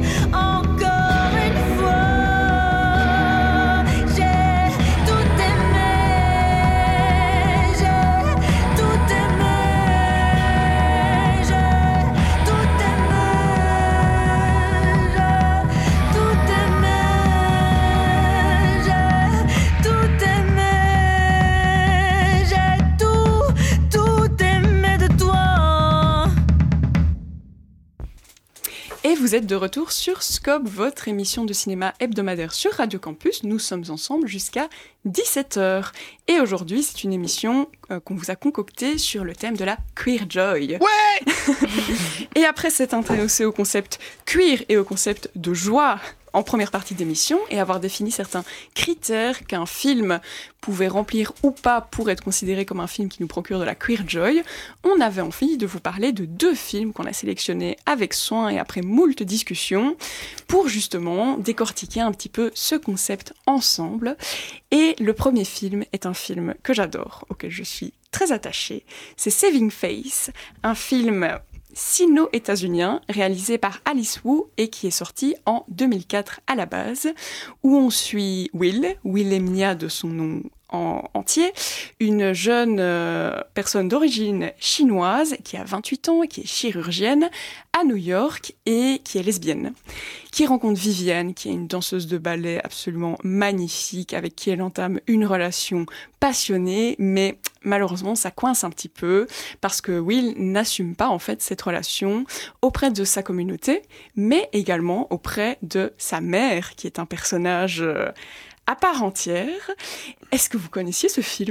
encore une fois. J'ai tout aimé. Et vous êtes de retour sur Scope, votre émission de cinéma hebdomadaire sur Radio Campus. Nous sommes ensemble jusqu'à dix-sept heures. Et aujourd'hui, c'est une émission euh, qu'on vous a concoctée sur le thème de la queer joy. Ouais. Et après s'être intéressé au concept queer et au concept de joie en première partie d'émission et avoir défini certains critères qu'un film pouvait remplir ou pas pour être considéré comme un film qui nous procure de la queer joy, on avait envie de vous parler de deux films qu'on a sélectionnés avec soin et après moult discussions pour justement décortiquer un petit peu ce concept ensemble. Et le premier film est un film que j'adore, auquel je suis très attachée. C'est Saving Face, un film sino-états-unien réalisé par Alice Wu et qui est sorti en deux mille quatre à la base, où on suit Will, Wilhelmina de son nom en entier, une jeune euh, personne d'origine chinoise qui a vingt-huit ans, qui est chirurgienne à New York et qui est lesbienne, qui rencontre Viviane, qui est une danseuse de ballet absolument magnifique, avec qui elle entame une relation passionnée, mais malheureusement ça coince un petit peu parce que Will n'assume pas en fait cette relation auprès de sa communauté, mais également auprès de sa mère, qui est un personnage euh, à part entière. Est-ce que vous connaissiez ce film ?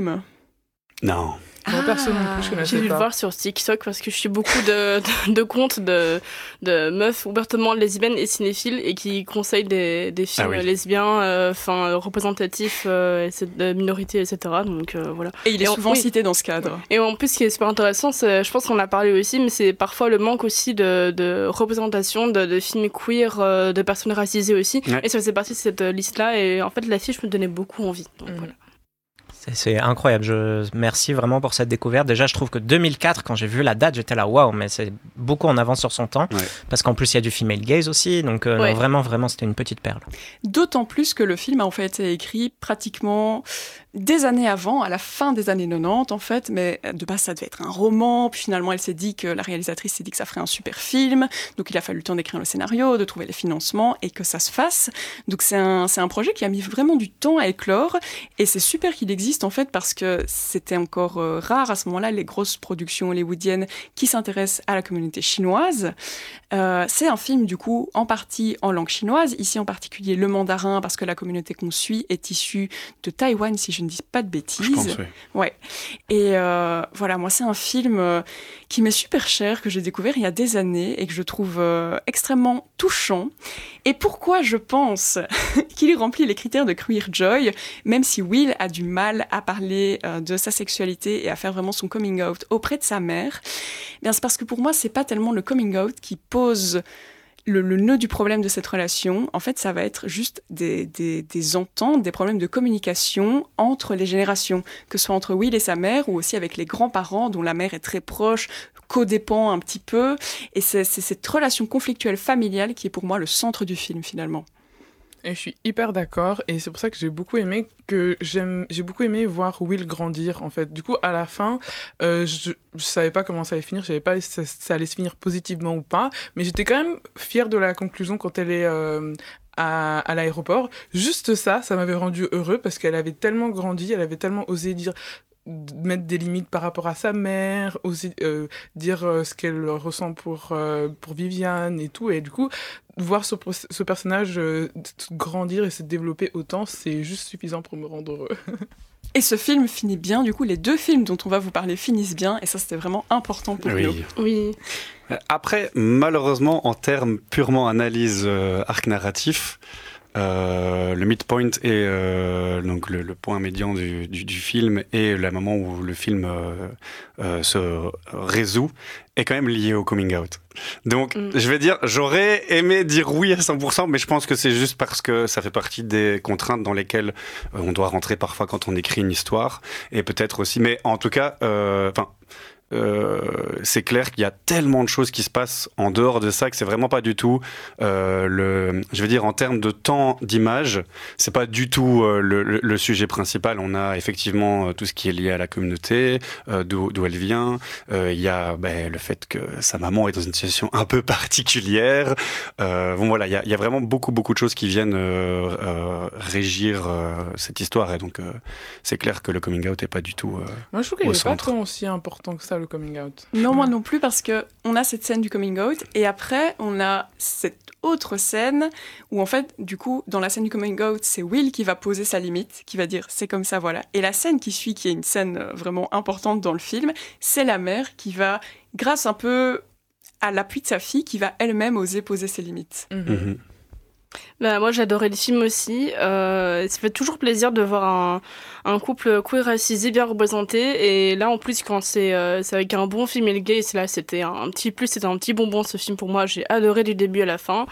Non. Moi, Ah, personne non plus, je connaissais j'ai dû pas. le voir sur TikTok parce que je suis beaucoup de, de, de comptes de, de meufs ouvertement lesbiennes et cinéphiles et qui conseillent des, des films Ah oui. lesbiens, enfin euh, représentatifs euh, de minorités, et cetera. Donc euh, voilà. Et il est Et en- souvent oui. cité dans ce cadre. Et en plus, ce qui est super intéressant, c'est, je pense qu'on a parlé aussi, mais c'est parfois le manque aussi de, de représentation de, de films queer, euh, de personnes racisées aussi. Ouais. Et ça faisait partie de cette euh, liste-là. Et en fait, l'affiche me donnait beaucoup envie. Donc, Mhm. voilà. C'est, c'est incroyable. Je merci vraiment pour cette découverte. Déjà, je trouve que deux mille quatre, quand j'ai vu la date, j'étais là, waouh, mais c'est beaucoup en avance sur son temps. Ouais. Parce qu'en plus, il y a du female gaze aussi. Donc, euh, Ouais. non, vraiment, vraiment, c'était une petite perle. D'autant plus que le film a en fait été écrit pratiquement des années avant, à la fin des années quatre-vingt-dix en fait, mais de base ça devait être un roman, puis finalement elle s'est dit que la réalisatrice s'est dit que ça ferait un super film, donc il a fallu le temps d'écrire le scénario, de trouver les financements et que ça se fasse. Donc c'est un, c'est un projet qui a mis vraiment du temps à éclore et c'est super qu'il existe en fait parce que c'était encore euh, rare à ce moment-là les grosses productions hollywoodiennes qui s'intéressent à la communauté chinoise. Euh, c'est un film du coup en partie en langue chinoise, ici en particulier le mandarin parce que la communauté qu'on suit est issue de Taïwan si je ne dis pas de bêtises. Je pense, oui. Ouais. Et euh, voilà, moi c'est un film euh, qui m'est super cher, que j'ai découvert il y a des années et que je trouve euh, extrêmement touchant. Et pourquoi je pense qu'il remplit les critères de queer joy, même si Will a du mal à parler euh, de sa sexualité et à faire vraiment son coming out auprès de sa mère, eh bien c'est parce que pour moi c'est pas tellement le coming out qui pose Le, le nœud du problème de cette relation, en fait, ça va être juste des, des, des ententes, des problèmes de communication entre les générations, que ce soit entre Will et sa mère ou aussi avec les grands-parents dont la mère est très proche, codépend un petit peu. Et c'est, c'est cette relation conflictuelle familiale qui est pour moi le centre du film, finalement. Et je suis hyper d'accord, et c'est pour ça que j'ai beaucoup aimé que j'aime, j'ai beaucoup aimé voir Will grandir en fait. Du coup, à la fin, euh, je, je savais pas comment ça allait finir, je savais pas si ça, ça allait se finir positivement ou pas, mais j'étais quand même fière de la conclusion quand elle est euh, à, à l'aéroport. Juste ça, ça m'avait rendu heureux parce qu'elle avait tellement grandi, elle avait tellement osé dire mettre des limites par rapport à sa mère, oser euh, dire euh, ce qu'elle ressent pour, euh, pour Viviane et tout, et du coup voir ce, ce personnage euh, grandir et se développer autant, c'est juste suffisant pour me rendre heureux. Et ce film finit bien, du coup les deux films dont on va vous parler finissent bien, et ça c'était vraiment important pour Oui. nous. Oui. Après, malheureusement, en termes purement analyse euh, arc narratif, Euh, le midpoint et euh, donc le, le point médian du, du, du film et le moment où le film euh, euh, se résout est quand même lié au coming out. Donc, mm. je vais dire, j'aurais aimé dire oui à cent pour cent, mais je pense que c'est juste parce que ça fait partie des contraintes dans lesquelles euh, on doit rentrer parfois quand on écrit une histoire, et peut-être aussi, mais en tout cas, enfin. Euh, Euh, c'est clair qu'il y a tellement de choses qui se passent en dehors de ça que c'est vraiment pas du tout euh, le, je veux dire en termes de temps d'image, c'est pas du tout euh, le, le, le sujet principal. On a effectivement euh, tout ce qui est lié à la communauté, euh, d'où, d'où elle vient. Il euh, y a ben, le fait que sa maman est dans une situation un peu particulière. Euh, bon voilà, il y a, y a vraiment beaucoup beaucoup de choses qui viennent euh, euh, régir euh, cette histoire, et donc euh, c'est clair que le coming out est pas du tout. Euh, Moi je trouve qu'il au n'est pas centre. tant aussi important que ça. le coming out. Non, moi non plus, parce qu'on a cette scène du coming out, et après, on a cette autre scène où, en fait, du coup, dans la scène du coming out, c'est Will qui va poser sa limite, qui va dire « c'est comme ça, voilà ». Et la scène qui suit, qui est une scène vraiment importante dans le film, c'est la mère qui va, grâce un peu à l'appui de sa fille, qui va elle-même oser poser ses limites. Mm-hmm. Mm-hmm. Bah, moi, j'adorais le film aussi. Euh, ça fait toujours plaisir de voir un, un couple queer racisé bien représenté. Et là, en plus, quand c'est, euh, c'est avec un bon female gaze, là, c'était un, un petit plus, c'était un petit bonbon, ce film, pour moi. J'ai adoré du début à la fin.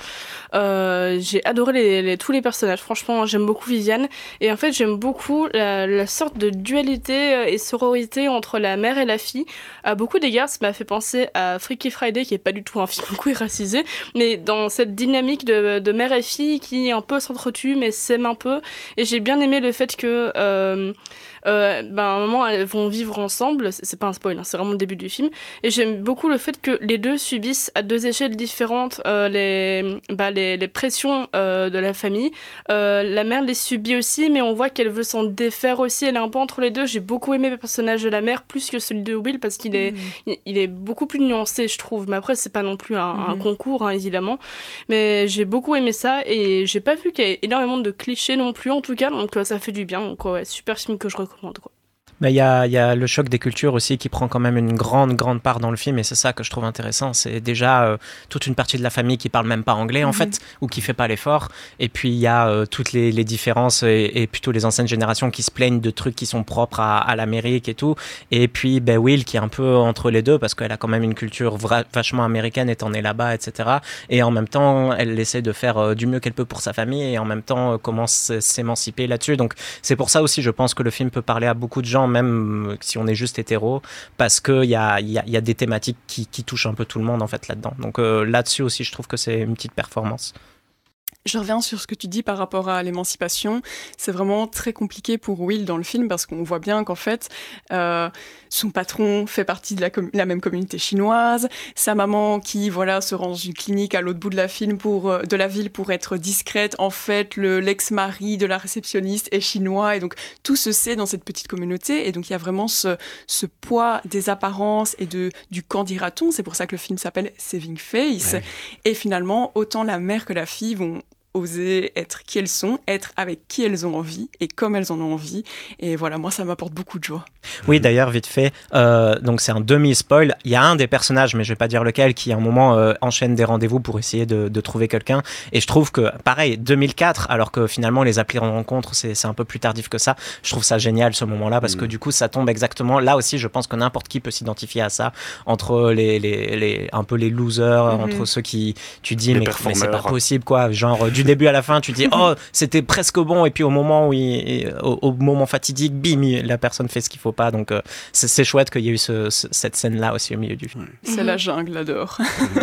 Euh, j'ai adoré les, les, tous les personnages. Franchement, j'aime beaucoup Viviane. Et en fait, j'aime beaucoup la, la sorte de dualité et sororité entre la mère et la fille. À beaucoup d'égards, ça m'a fait penser à Freaky Friday, qui est pas du tout un film queer racisé, mais dans cette dynamique de, de mère et fille qui un peu s'entretuent mais s'aiment un peu. Et j'ai bien aimé le fait que euh, euh, ben, à un moment elles vont vivre ensemble, c'est, c'est pas un spoil, hein, c'est vraiment le début du film, et j'aime beaucoup le fait que les deux subissent à deux échelles différentes euh, les, bah, les, les pressions euh, de la famille. Euh, la mère les subit aussi, mais on voit qu'elle veut s'en défaire aussi, elle est un peu entre les deux. J'ai beaucoup aimé le personnage de la mère plus que celui de Will, parce qu'il est, mmh. il, il est beaucoup plus nuancé, je trouve, mais après c'est pas non plus un, mmh. un concours, hein, évidemment, mais j'ai beaucoup aimé ça. Et j'ai pas vu qu'il y ait énormément de clichés non plus, en tout cas, donc ça fait du bien. Donc ouais, super film que je recommande, quoi. Mais il y a, y a le choc des cultures aussi qui prend quand même une grande, grande part dans le film, et c'est ça que je trouve intéressant. C'est déjà euh, toute une partie de la famille qui parle même pas anglais, en mm-hmm. fait, ou qui fait pas l'effort. Et puis il y a euh, toutes les, les différences et, et plutôt les anciennes générations qui se plaignent de trucs qui sont propres à, à l'Amérique et tout. Et puis ben, Will qui est un peu entre les deux, parce qu'elle a quand même une culture vra- vachement américaine étant née là-bas, et cetera. Et en même temps, elle essaie de faire euh, du mieux qu'elle peut pour sa famille, et en même temps euh, commence à s'émanciper là-dessus. Donc c'est pour ça aussi, je pense que le film peut parler à beaucoup de gens, même si on est juste hétéro, parce qu'il y a, y, a, y a des thématiques qui, qui touchent un peu tout le monde en fait là-dedans. Donc euh, là-dessus aussi, je trouve que c'est une petite performance. Je reviens sur ce que tu dis par rapport à l'émancipation. C'est vraiment très compliqué pour Will dans le film, parce qu'on voit bien qu'en fait, euh, son patron fait partie de la, com- la même communauté chinoise, sa maman qui voilà se rend dans une clinique à l'autre bout de la, film pour, de la ville pour être discrète, en fait, le, l'ex-mari de la réceptionniste est chinois, et donc tout se sait dans cette petite communauté, et donc il y a vraiment ce, ce poids des apparences et de, du qu'en dira-t-on. C'est pour ça que le film s'appelle Saving Face. Ouais. Et finalement, autant la mère que la fille vont oser être qui elles sont, être avec qui elles ont envie et comme elles en ont envie. Et voilà, moi, ça m'apporte beaucoup de joie. Oui, d'ailleurs, vite fait, euh, donc c'est un demi-spoil. Il y a un des personnages, mais je ne vais pas dire lequel, qui à un moment euh, enchaîne des rendez-vous pour essayer de, de trouver quelqu'un. Et je trouve que, pareil, deux mille quatre, alors que finalement, les applis de rencontre, c'est, c'est un peu plus tardif que ça. Je trouve ça génial, ce moment-là, parce mmh. que du coup, ça tombe exactement. Là aussi, je pense que n'importe qui peut s'identifier à ça, entre les, les, les, un peu les losers, mmh. entre ceux qui, tu dis, mais, mais c'est pas possible, quoi. Genre, du début à la fin, tu dis oh c'était presque bon, et puis au moment où il, au, au moment fatidique, bim, la personne fait ce qu'il faut pas. Donc euh, c'est, c'est chouette qu'il y ait eu ce, ce, cette scène là aussi au milieu du film. C'est la jungle, l'adore.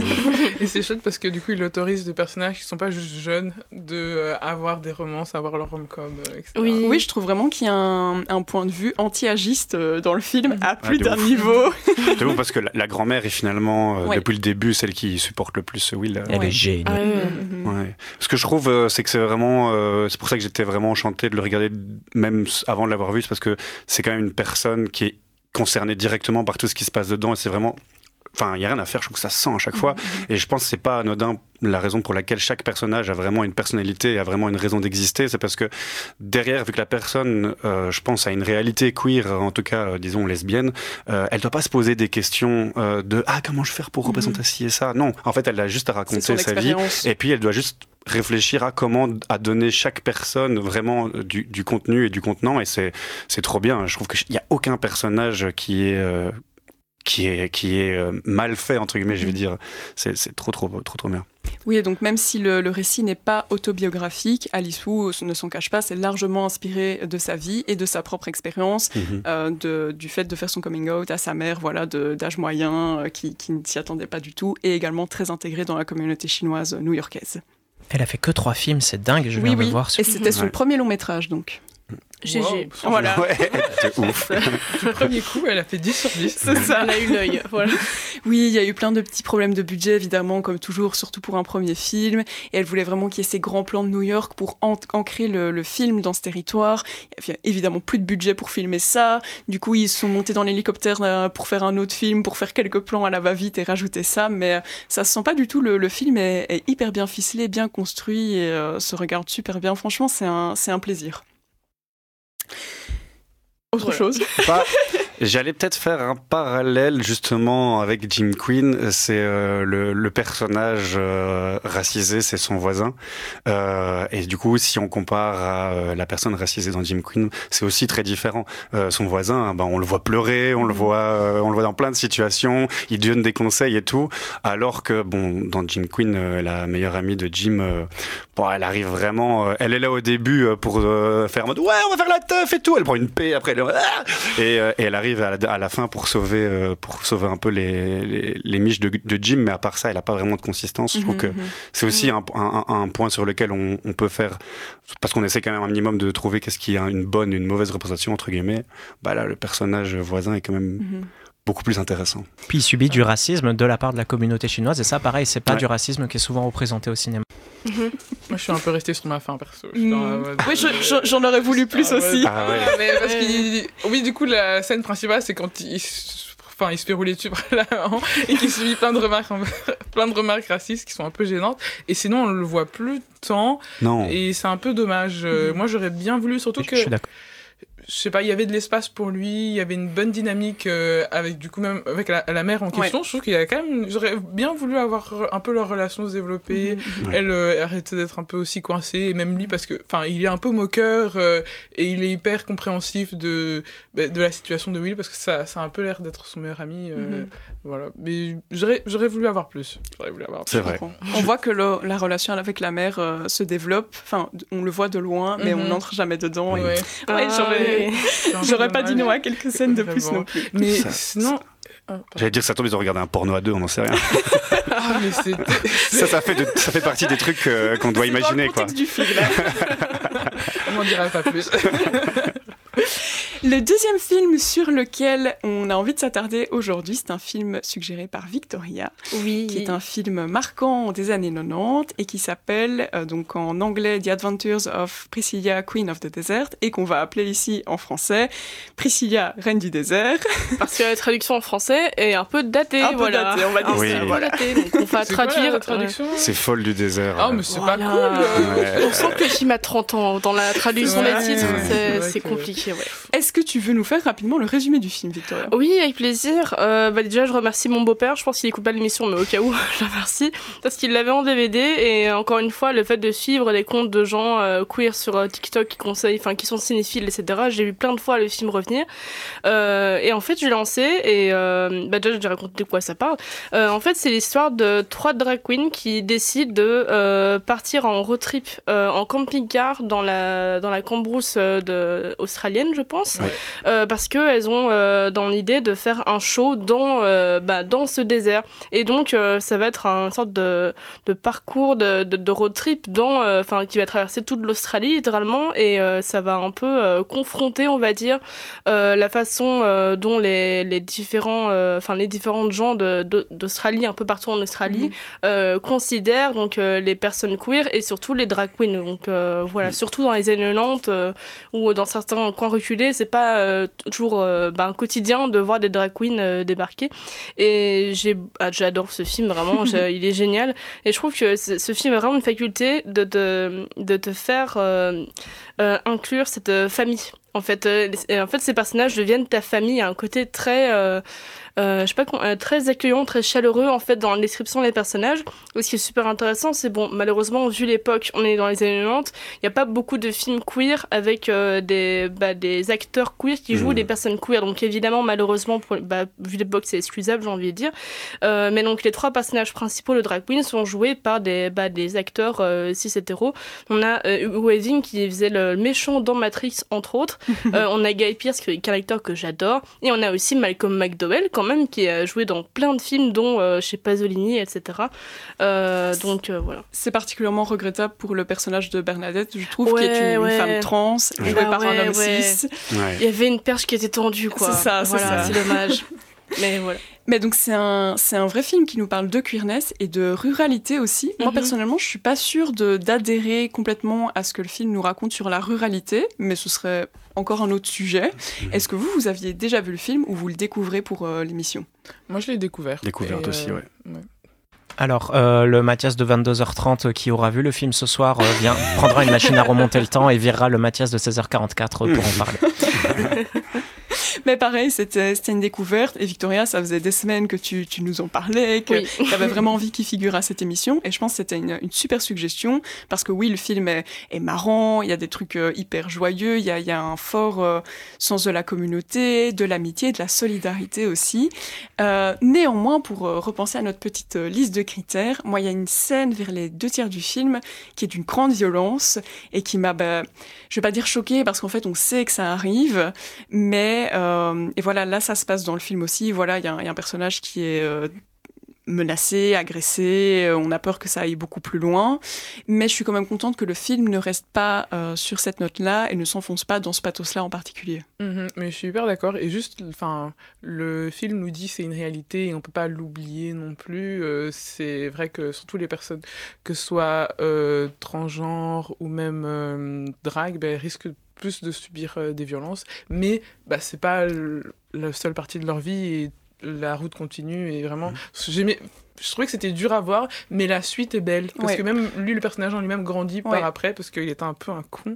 Et c'est chouette parce que du coup il autorise des personnages qui sont pas juste jeunes de euh, avoir des romances, avoir leur rom-com, euh, et cetera. Oui, oui, je trouve vraiment qu'il y a un, un point de vue anti-agiste euh, dans le film à plus ah, d'un ouf. niveau. C'est bon parce que la, la grand-mère est finalement euh, ouais. depuis le début celle qui supporte le plus Will. Elle ouais. est géniale. Ah, ouais. ouais. Ce que je trouve euh, c'est que c'est vraiment, euh, c'est pour ça que j'étais vraiment enchanté de le regarder même avant de l'avoir vu, c'est parce que c'est quand même une personne qui est concernée directement par tout ce qui se passe dedans, et c'est vraiment, enfin, il n'y a rien à faire, je trouve que ça se sent à chaque fois, et je pense que c'est pas anodin. La raison pour laquelle chaque personnage a vraiment une personnalité et a vraiment une raison d'exister, c'est parce que derrière, vu que la personne, euh, je pense, a une réalité queer, en tout cas, euh, disons, lesbienne, euh, elle doit pas se poser des questions euh, de « Ah, comment je vais faire pour représenter ci et ça ?» Non, en fait, elle a juste à raconter sa vie, et puis elle doit juste réfléchir à comment à donner chaque personne vraiment du, du contenu et du contenant, et c'est, c'est trop bien. Je trouve qu'il n'y a aucun personnage qui est... Euh, qui est, qui est euh, mal fait, entre guillemets, je vais dire. C'est, c'est trop, trop, trop, trop bien. Oui, et donc même si le, le récit n'est pas autobiographique, Alice Wu ne s'en cache pas, c'est largement inspiré de sa vie et de sa propre expérience, mmh. euh, de, du fait de faire son coming out à sa mère, voilà, de, d'âge moyen, euh, qui, qui ne s'y attendait pas du tout, et également très intégrée dans la communauté chinoise new-yorkaise. Elle a fait que trois films, c'est dingue, je viens oui, de oui. voir. Et c'était son ouais. premier long métrage, donc. G G. Wow. Voilà. Ouais, c'est ouf. Du premier coup, elle a fait dix sur dix. C'est ça. Elle a eu l'œil. Voilà. Oui, il y a eu plein de petits problèmes de budget, évidemment, comme toujours, surtout pour un premier film. Et elle voulait vraiment qu'il y ait ces grands plans de New York pour an- ancrer le, le film dans ce territoire. Il y avait évidemment plus de budget pour filmer ça. Du coup, ils se sont montés dans l'hélicoptère euh, pour faire un autre film, pour faire quelques plans à la va-vite et rajouter ça. Mais euh, ça se sent pas du tout. Le, le film est, est hyper bien ficelé, bien construit et euh, se regarde super bien. Franchement, c'est un, c'est un plaisir. Autre Voilà. chose. Bah, j'allais peut-être faire un parallèle justement avec Jim Quinn. C'est euh, le, le personnage euh, racisé, c'est son voisin. Euh, et du coup, si on compare à euh, la personne racisée dans Jim Quinn, c'est aussi très différent. Euh, son voisin, ben, on le voit pleurer, on le voit, euh, on le voit dans plein de situations. Il donne des conseils et tout. Alors que bon, dans Jim Quinn, euh, la meilleure amie de Jim, euh, bon, elle arrive vraiment. Euh, elle est là au début euh, pour euh, faire en mode ouais, on va faire la teuf et tout. Elle prend une paix après. Elle, ah et, euh, et elle arrive à la, à la fin pour sauver, euh, pour sauver un peu les, les, les miches de, de Jim, mais à part ça, elle n'a pas vraiment de consistance. Je trouve Mhm, que mhm. c'est aussi un, un, un point sur lequel on, on peut faire, parce qu'on essaie quand même un minimum de trouver qu'est-ce qui est une bonne, une mauvaise représentation entre guillemets. Bah là, le personnage voisin est quand même Mhm. beaucoup plus intéressant. Puis il subit du racisme de la part de la communauté chinoise, et ça, pareil, c'est pas Ouais. du racisme qui est souvent représenté au cinéma. Moi, je suis un peu restée sur ma fin, perso. Je suis dans la Mm. mode- Oui, je- je- j'en aurais voulu plus Ah ouais. aussi. Ah ouais. Ah, mais parce qu'il- oui, du coup, la scène principale, c'est quand il, se- enfin, il se fait rouler dessus par la main et qu'il subit plein de remarques, plein de remarques racistes qui sont un peu gênantes. Et sinon, on le voit plus tant. Non. Et c'est un peu dommage. Euh, Moi, j'aurais bien voulu, surtout Je que, suis d'accord. je sais pas, il y avait de l'espace pour lui, il y avait une bonne dynamique euh, avec, du coup, même avec la, la mère en question. Ouais. Je trouve qu'il y a quand même, j'aurais bien voulu avoir un peu leur relation se développer. Mhm. Ouais. Elle euh, arrêtait d'être un peu aussi coincée, et même lui, parce que, enfin, il est un peu moqueur euh, et il est hyper compréhensif de, bah, de la situation de Will, parce que ça, ça a un peu l'air d'être son meilleur ami. euh, Mhm. Voilà. Mais j'aurais, j'aurais voulu avoir plus. J'aurais voulu avoir plus. C'est vrai. On voit que le- la relation avec la mère euh, se développe. Enfin, on le voit de loin, mais Mhm. on n'entre jamais dedans. Et- Ouais. Ouais, Ah, j'aurais, oui. C'est un peu j'aurais pas dit dommage. non à quelques scènes de plus Vraiment. non plus. Mais Ça- sinon. Ah, pardon. J'allais dire, ça tombe, ils ont regardé un porno à deux, on n'en sait rien. Ah, mais c'est. ça, ça fait, de- ça fait partie des trucs euh, qu'on doit C'est dans imaginer, le quoi. contexte du film. On n'en dira pas plus. Le deuxième film sur lequel on a envie de s'attarder aujourd'hui, c'est un film suggéré par Victoria, Oui. qui est un film marquant des années quatre-vingt-dix et qui s'appelle euh, donc en anglais The Adventures of Priscilla, Queen of the Desert, et qu'on va appeler ici en français Priscilla, Reine du désert. Parce que la traduction en français est un peu datée. Un peu voilà. datée, on va dire Un Oui. peu voilà. datée, donc on va C'est quoi, traduire. la traduction C'est folle du désert. Ah, euh. mais c'est Voilà. pas cool. euh. Ouais. On sent que le film a trente ans dans la traduction Ouais, des titres, ouais. c'est- C'est vrai c'est que- compliqué. Ouais. Est-ce que tu veux nous faire rapidement le résumé du film, Victoria? Oui, avec plaisir. Euh, bah déjà, je remercie mon beau-père. Je pense qu'il écoute pas l'émission, mais au cas où, je le remercie. Parce qu'il l'avait en D V D. Et encore une fois, le fait de suivre les comptes de gens euh, queer sur euh, TikTok qui conseillent, enfin, qui sont cinéphiles, et cetera. J'ai vu plein de fois le film revenir. Euh, et en fait, je l'ai lancé. Et euh, bah déjà, je vais raconter de quoi ça parle. Euh, en fait, c'est l'histoire de trois drag queens qui décident de euh, partir en road trip euh, en camping-car dans la, dans la cambrousse euh, de, australienne, je pense. Ouais. Euh, parce qu'elles ont euh, dans l'idée de faire un show dans, euh, bah, dans ce désert. Et donc, euh, ça va être une sorte de, de parcours de, de, de road trip dans, euh, qui va traverser toute l'Australie, littéralement. Et euh, ça va un peu euh, confronter, on va dire, euh, la façon euh, dont les, les, différents, euh, les différentes gens de, de, d'Australie, un peu partout en Australie, mmh. euh, considèrent donc, euh, les personnes queer et surtout les drag queens. Donc, euh, voilà, mmh. surtout dans les années quatre-vingt-dix, euh, ou dans certains coins reculés, c'est pas euh, toujours euh, bah, un quotidien de voir des drag queens euh, débarquer. Et j'ai, ah, j'adore ce film, vraiment, il est génial. Et je trouve que ce film a vraiment une faculté de, de, de te faire euh, euh, inclure cette euh, famille. En fait, euh, en fait, ces personnages deviennent ta famille. Il y a un côté très... Euh, Euh, je sais pas, euh, très accueillant, très chaleureux en fait dans la description des personnages. Et ce qui est super intéressant, c'est bon, malheureusement vu l'époque, on est dans les années quatre-vingt-dix, il n'y a pas beaucoup de films queer avec euh, des, bah, des acteurs queer qui jouent mmh. des personnes queer. Donc évidemment, malheureusement, pour, bah, vu l'époque, c'est excusable, j'ai envie de dire. Euh, mais donc les trois personnages principaux de drag queen sont joués par des, bah, des acteurs euh, cis hétéros. On a euh, Hugo Weaving qui faisait le méchant dans Matrix entre autres, autres. euh, on a Guy Pearce, qui est un acteur que j'adore, et on a aussi Malcolm McDowell, quand même, qui a joué dans plein de films, dont euh, chez Pasolini, et cetera. Euh, donc euh, voilà. C'est particulièrement regrettable pour le personnage de Bernadette, je trouve, ouais, qui est une, ouais. une femme trans, jouée ah, par ouais, un homme ouais. cis. Ouais. Il y avait une perche qui était tendue, quoi. C'est ça, c'est voilà, ça. C'est dommage. Mais voilà. Mais donc c'est un, c'est un vrai film qui nous parle de queerness et de ruralité aussi. Mm-hmm. Moi personnellement, je suis pas sûre de, d'adhérer complètement à ce que le film nous raconte sur la ruralité, mais ce serait encore un autre sujet. Mm-hmm. Est-ce que vous, vous aviez déjà vu le film ou vous le découvrez pour euh, l'émission ? Moi, je l'ai découvert. Découverte et, aussi, euh, ouais. ouais. Alors, euh, le Mathias de vingt-deux heures trente qui aura vu le film ce soir euh, vient, prendra une machine à remonter le temps et virera le Mathias de seize heures quarante-quatre pour en parler. Mais pareil, c'était, c'était une découverte. Et Victoria, ça faisait des semaines que tu, tu nous en parlais, que oui. tu avais vraiment envie qu'il figure à cette émission. Et je pense que c'était une, une super suggestion. Parce que oui, le film est, est marrant, il y a des trucs euh, hyper joyeux, il y a, il y a un fort euh, sens de la communauté, de l'amitié, de la solidarité aussi. Euh, néanmoins, pour euh, repenser à notre petite euh, liste de critères, moi, il y a une scène vers les deux tiers du film qui est d'une grande violence et qui m'a, bah, je vais pas dire choquée, parce qu'en fait, on sait que ça arrive, mais euh, et voilà, là, ça se passe dans le film aussi. Voilà, il y, y a un personnage qui est euh, menacé, agressé. On a peur que ça aille beaucoup plus loin, mais je suis quand même contente que le film ne reste pas euh, sur cette note-là et ne s'enfonce pas dans ce pathos-là en particulier. Mmh, mais je suis hyper d'accord. Et juste, enfin, le film nous dit que c'est une réalité et on peut pas l'oublier non plus. Euh, c'est vrai que surtout les personnes, que ce soit euh, transgenres ou même euh, drag, ben, risquent plus de subir euh, des violences, mais bah, c'est pas l- la seule partie de leur vie et la route continue. Et vraiment, j'aimais, je trouvais que c'était dur à voir, mais la suite est belle, parce ouais. que même lui, le personnage en lui-même grandit ouais. par après, parce qu'il était un peu un con.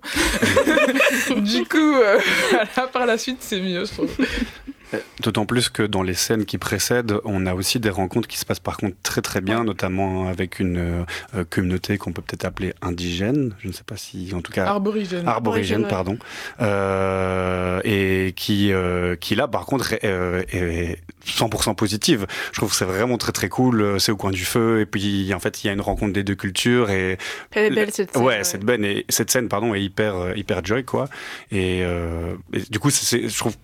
Du coup, euh, voilà, par la suite, c'est mieux, je trouve. D'autant plus que dans les scènes qui précèdent, on a aussi des rencontres qui se passent par contre très très bien, notamment avec une euh, communauté qu'on peut peut-être appeler indigène, je ne sais pas si, en tout cas... Arborigène. Arborigène, pardon. Euh, et qui, euh, qui là, par contre, est, est cent pour cent positive. Je trouve que c'est vraiment très très cool, c'est au coin du feu, et puis en fait, il y a une rencontre des deux cultures. Et elle est belle cette scène. Ouais, ouais. cette, belle, et, cette scène pardon, est hyper, hyper joy, quoi. Et, euh, et du coup, c'est, c'est, je trouve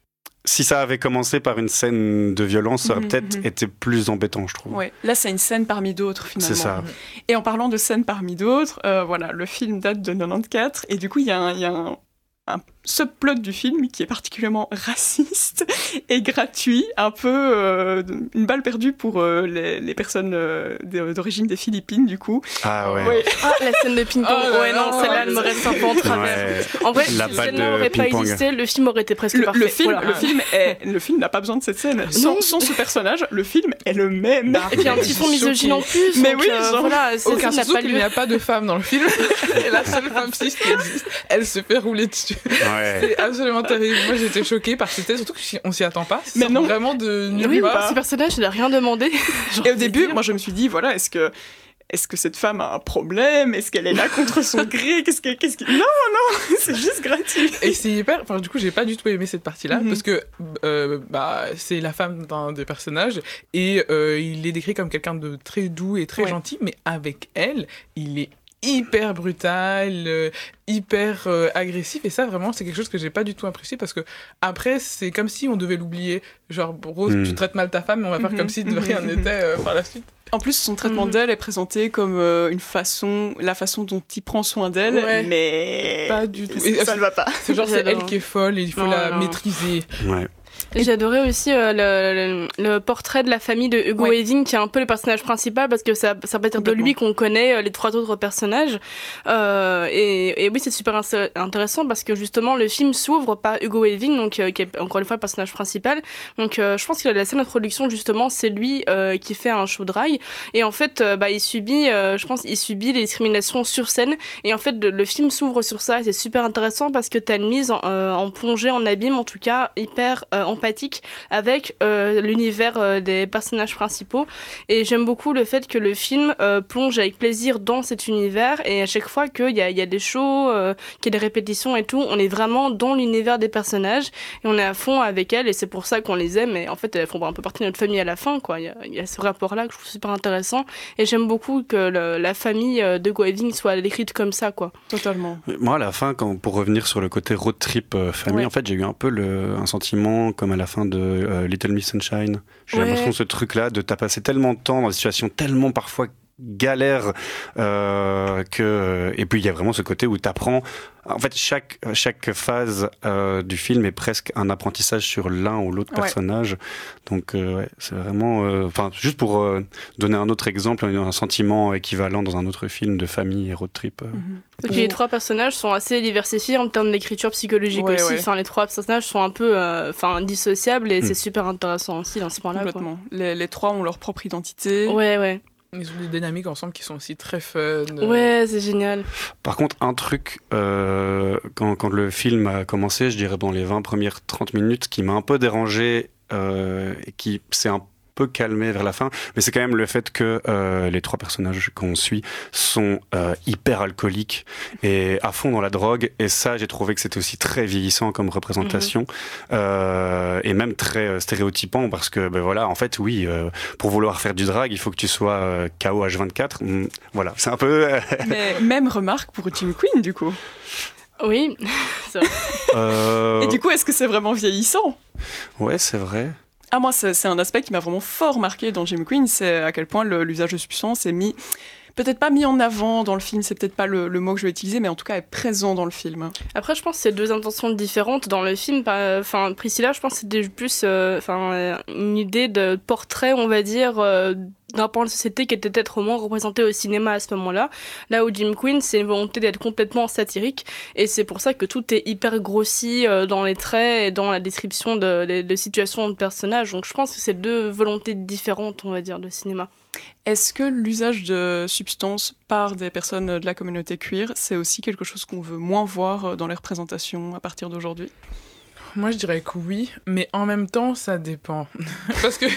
si ça avait commencé par une scène de violence, ça aurait mmh, peut-être mmh. été plus embêtant, je trouve. Ouais. Là, c'est une scène parmi d'autres, finalement. C'est ça. Et en parlant de scènes parmi d'autres, euh, voilà, le film date de quatre-vingt-quatorze, et du coup, il y a un... Y a un... un subplot du film qui est particulièrement raciste et gratuit, un peu euh, une balle perdue pour euh, les, les personnes euh, d'origine des Philippines, du coup. Ah ouais. ouais. Ah, la scène de ping-pong. Oh ouais, non, celle-là, elle me reste un peu en travers. Ouais. En vrai, la si cette scène n'aurait pas existé, le film aurait été presque le, parfait. Le film, voilà. le, film est, le film n'a pas besoin de cette scène. Sans, sans ce personnage, le film est le même. Bah, et puis un petit fond misogyne en plus. Mais donc, oui, euh, genre, voilà, aucun ça souci qu'il n'y a pas de femme dans le film. Et la seule femme cis qui existe, elle se fait rouler dessus. Ouais. C'est absolument terrible. Moi, j'étais choquée parce que c'était surtout qu'on s'y attend pas. Mais non, vraiment de nulle oui, part. Ce personnage, il n'a rien demandé. Et au début, dire. moi, je me suis dit, voilà, est-ce que est-ce que cette femme a un problème ? Est-ce qu'elle est là contre son gré ? Qu'est-ce que, qu'est-ce que... Non, non, c'est juste gratuit. Et c'est hyper... Enfin, du coup, j'ai pas du tout aimé cette partie-là, mm-hmm. parce que euh, bah, c'est la femme d'un des personnages, et euh, il est décrit comme quelqu'un de très doux et très ouais. gentil, mais avec elle, il est hyper brutal, euh, hyper euh, agressif, et ça vraiment c'est quelque chose que j'ai pas du tout apprécié, parce que après c'est comme si on devait l'oublier, genre Rose mm. tu traites mal ta femme mais on va faire mm-hmm. comme si de rien n'était euh, par la suite. En plus, son traitement mmh. d'elle est présenté comme euh, une façon, la façon dont il prend soin d'elle, ouais. mais pas du tout. Et ça ne va pas. C'est genre c'est elle qui est folle et il faut non, la non. maîtriser. Ouais. Et j'ai adoré aussi euh, le, le, le portrait de la famille de Hugo ouais. Weaving, qui est un peu le personnage principal, parce que ça, ça va être de lui qu'on connaît euh, les trois autres personnages. Euh, et, et oui, c'est super intéressant parce que justement, le film s'ouvre par Hugo Weaving, donc, euh, qui est encore une fois le personnage principal. Donc euh, je pense que la scène d'introduction, justement, c'est lui euh, qui fait un show dry. Et en fait, euh, bah, il subit, euh, je pense, il subit les discriminations sur scène. Et en fait, le, le film s'ouvre sur ça. Et c'est super intéressant parce que t'as une mise en, euh, en plongée, en abîme, en tout cas, hyper euh, empathique avec euh, l'univers euh, des personnages principaux. Et j'aime beaucoup le fait que le film euh, plonge avec plaisir dans cet univers, et à chaque fois qu'il y a, il y a des shows, euh, qu'il y a des répétitions et tout, on est vraiment dans l'univers des personnages et on est à fond avec elles, et c'est pour ça qu'on les aime. Et en fait, elles font un peu partie de notre famille à la fin, quoi. Il y a, il y a ce rapport-là que je trouve super intéressant, et j'aime beaucoup que le, la famille de Go Weaving soit décrite comme ça, quoi. Totalement. Moi, à la fin, quand, pour revenir sur le côté road trip euh, famille, ouais. en fait, j'ai eu un peu le, un sentiment comme à la fin de euh, Little Miss Sunshine. J'ai ouais. l'impression ce truc-là de t'as passé tellement de temps dans des situations tellement parfois galères euh, que et puis il y a vraiment ce côté où t'apprends. En fait, chaque chaque phase euh, du film est presque un apprentissage sur l'un ou l'autre ouais. personnage. Donc, euh, ouais, c'est vraiment. Enfin, euh, juste pour euh, donner un autre exemple, un sentiment équivalent dans un autre film de famille et road trip. Euh. Mm-hmm. Et puis les trois personnages sont assez diversifiés en termes d'écriture psychologique ouais, aussi. Ouais. Enfin, les trois personnages sont un peu, enfin, euh, dissociables, et mm. c'est super intéressant aussi dans ce point-là. Complètement. Quoi. Les, les trois ont leur propre identité. Ouais, ouais. Ils ont des dynamiques ensemble qui sont aussi très fun. Euh... Ouais, c'est génial. Par contre, un truc, euh, quand, quand le film a commencé, je dirais dans les vingt premières trente minutes, qui m'a un peu dérangé euh, et qui s'est un peu calmé vers la fin, mais c'est quand même le fait que euh, les trois personnages qu'on suit sont euh, hyper alcooliques et à fond dans la drogue, et ça j'ai trouvé que c'était aussi très vieillissant comme représentation, mm-hmm. euh, et même très stéréotypant, parce que ben voilà, en fait oui, euh, pour vouloir faire du drag il faut que tu sois euh, K O H vingt-quatre, mm, voilà, c'est un peu mais même remarque pour Jim Queen du coup. Oui, c'est vrai. Euh... Et du coup, est-ce que c'est vraiment vieillissant? Ouais, c'est vrai. Ah, moi, c'est, c'est un aspect qui m'a vraiment fort marqué dans Jim Queen, c'est à quel point le, l'usage de substances est mis, peut-être pas mis en avant dans le film, c'est peut-être pas le, le mot que je vais utiliser, mais en tout cas est présent dans le film. Après, je pense que c'est deux intentions différentes dans le film. Enfin, Priscilla, je pense que c'était plus euh, une idée de portrait, on va dire, euh, d'un point de société qui était peut-être moins représenté au cinéma à ce moment-là. Là où Jim Queen, c'est une volonté d'être complètement satirique, et c'est pour ça que tout est hyper grossi euh, dans les traits et dans la description de, de, de situations de personnages. Donc je pense que c'est deux volontés différentes, on va dire, de cinéma. Est-ce que l'usage de substances par des personnes de la communauté queer, c'est aussi quelque chose qu'on veut moins voir dans les représentations à partir d'aujourd'hui ? Moi, je dirais que oui, mais en même temps, ça dépend. Parce que,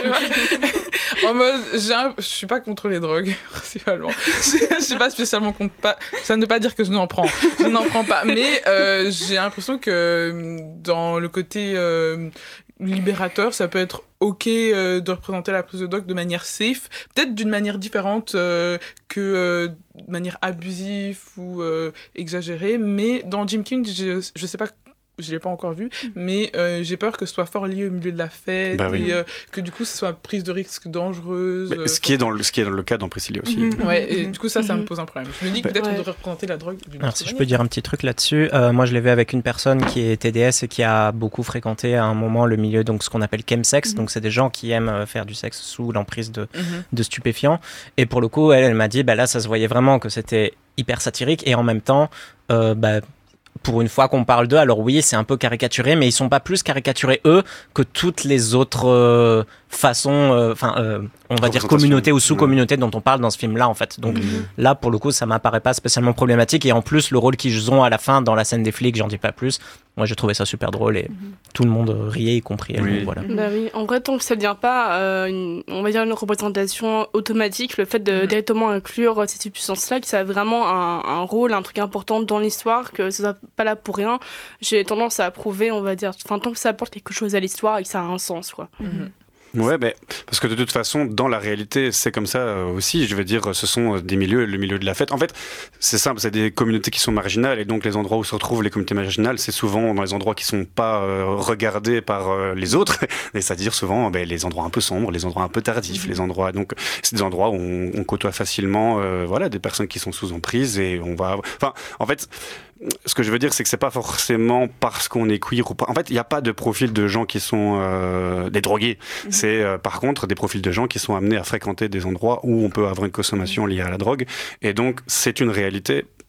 en mode, j'ai un... je suis pas contre les drogues, principalement. Je suis pas spécialement contre... Pas... Ça ne veut pas dire que je n'en prends. Je n'en prends pas. Mais euh, j'ai l'impression que dans le côté euh, libérateur, ça peut être ok euh, de représenter la prise de drogue de manière safe, peut-être d'une manière différente euh, que euh, de manière abusive ou euh, exagérée. Mais dans Jim King, je, je sais pas... Je l'ai pas encore vu, mais euh, j'ai peur que ce soit fort lié au milieu de la fête, bah oui. et euh, que du coup ce soit prise de risque dangereuse. Mais ce qui est dans le ce qui est dans le cas dans Priscilla aussi. Mm-hmm. Ouais, et du coup ça, ça me pose un problème. Je me dis que peut-être ouais. on devrait représenter la drogue. D'une Alors si je peux dire un petit truc là-dessus, euh, moi je l'ai vu avec une personne qui est T D S et qui a beaucoup fréquenté à un moment le milieu, donc ce qu'on appelle chemsex, mm-hmm. donc c'est des gens qui aiment faire du sexe sous l'emprise de mm-hmm. de stupéfiants. Et pour le coup, elle, elle m'a dit, bah là ça se voyait vraiment que c'était hyper satirique, et en même temps, euh, bah pour une fois qu'on parle d'eux, alors oui, c'est un peu caricaturé, mais ils sont pas plus caricaturés, eux, que toutes les autres euh, façons, enfin, euh, euh, on va dire communautés ou sous-communautés mmh. dont on parle dans ce film-là, en fait. Donc mmh. là, pour le coup, ça m'apparaît pas spécialement problématique. Et en plus, le rôle qu'ils ont à la fin, dans la scène des flics, j'en dis pas plus. Moi, j'ai trouvé ça super drôle, et mmh. tout le monde riait, y compris elle. Oui. Donc, voilà. Bah oui, en vrai, tant que ça ne devient pas, euh, une, on va dire, une représentation automatique, le fait de mmh. directement inclure ces substances-là, que ça a vraiment un, un rôle, un truc important dans l'histoire, que ça soit pas là pour rien, j'ai tendance à approuver, on va dire, enfin, tant que ça apporte quelque chose à l'histoire et que ça a un sens, quoi. Mmh. Ouais, mais parce que de toute façon, dans la réalité, c'est comme ça aussi. Je veux dire, ce sont des milieux, le milieu de la fête. En fait, c'est simple, c'est des communautés qui sont marginales, et donc les endroits où se retrouvent les communautés marginales, c'est souvent dans les endroits qui sont pas euh, regardés par euh, les autres, et c'est-à-dire souvent ben, les endroits un peu sombres, les endroits un peu tardifs, mmh. les endroits. Donc, c'est des endroits où on, on côtoie facilement, euh, voilà, des personnes qui sont sous emprise, et on va. Enfin, en fait. Ce que je veux dire, c'est que c'est pas forcément parce qu'on est queer ou pas. En fait, il n'y a pas de profil de gens qui sont euh, des drogués. Mmh. C'est euh, par contre des profils de gens qui sont amenés à fréquenter des endroits où on peut avoir une consommation liée à la drogue. Et donc, c'est une réalité.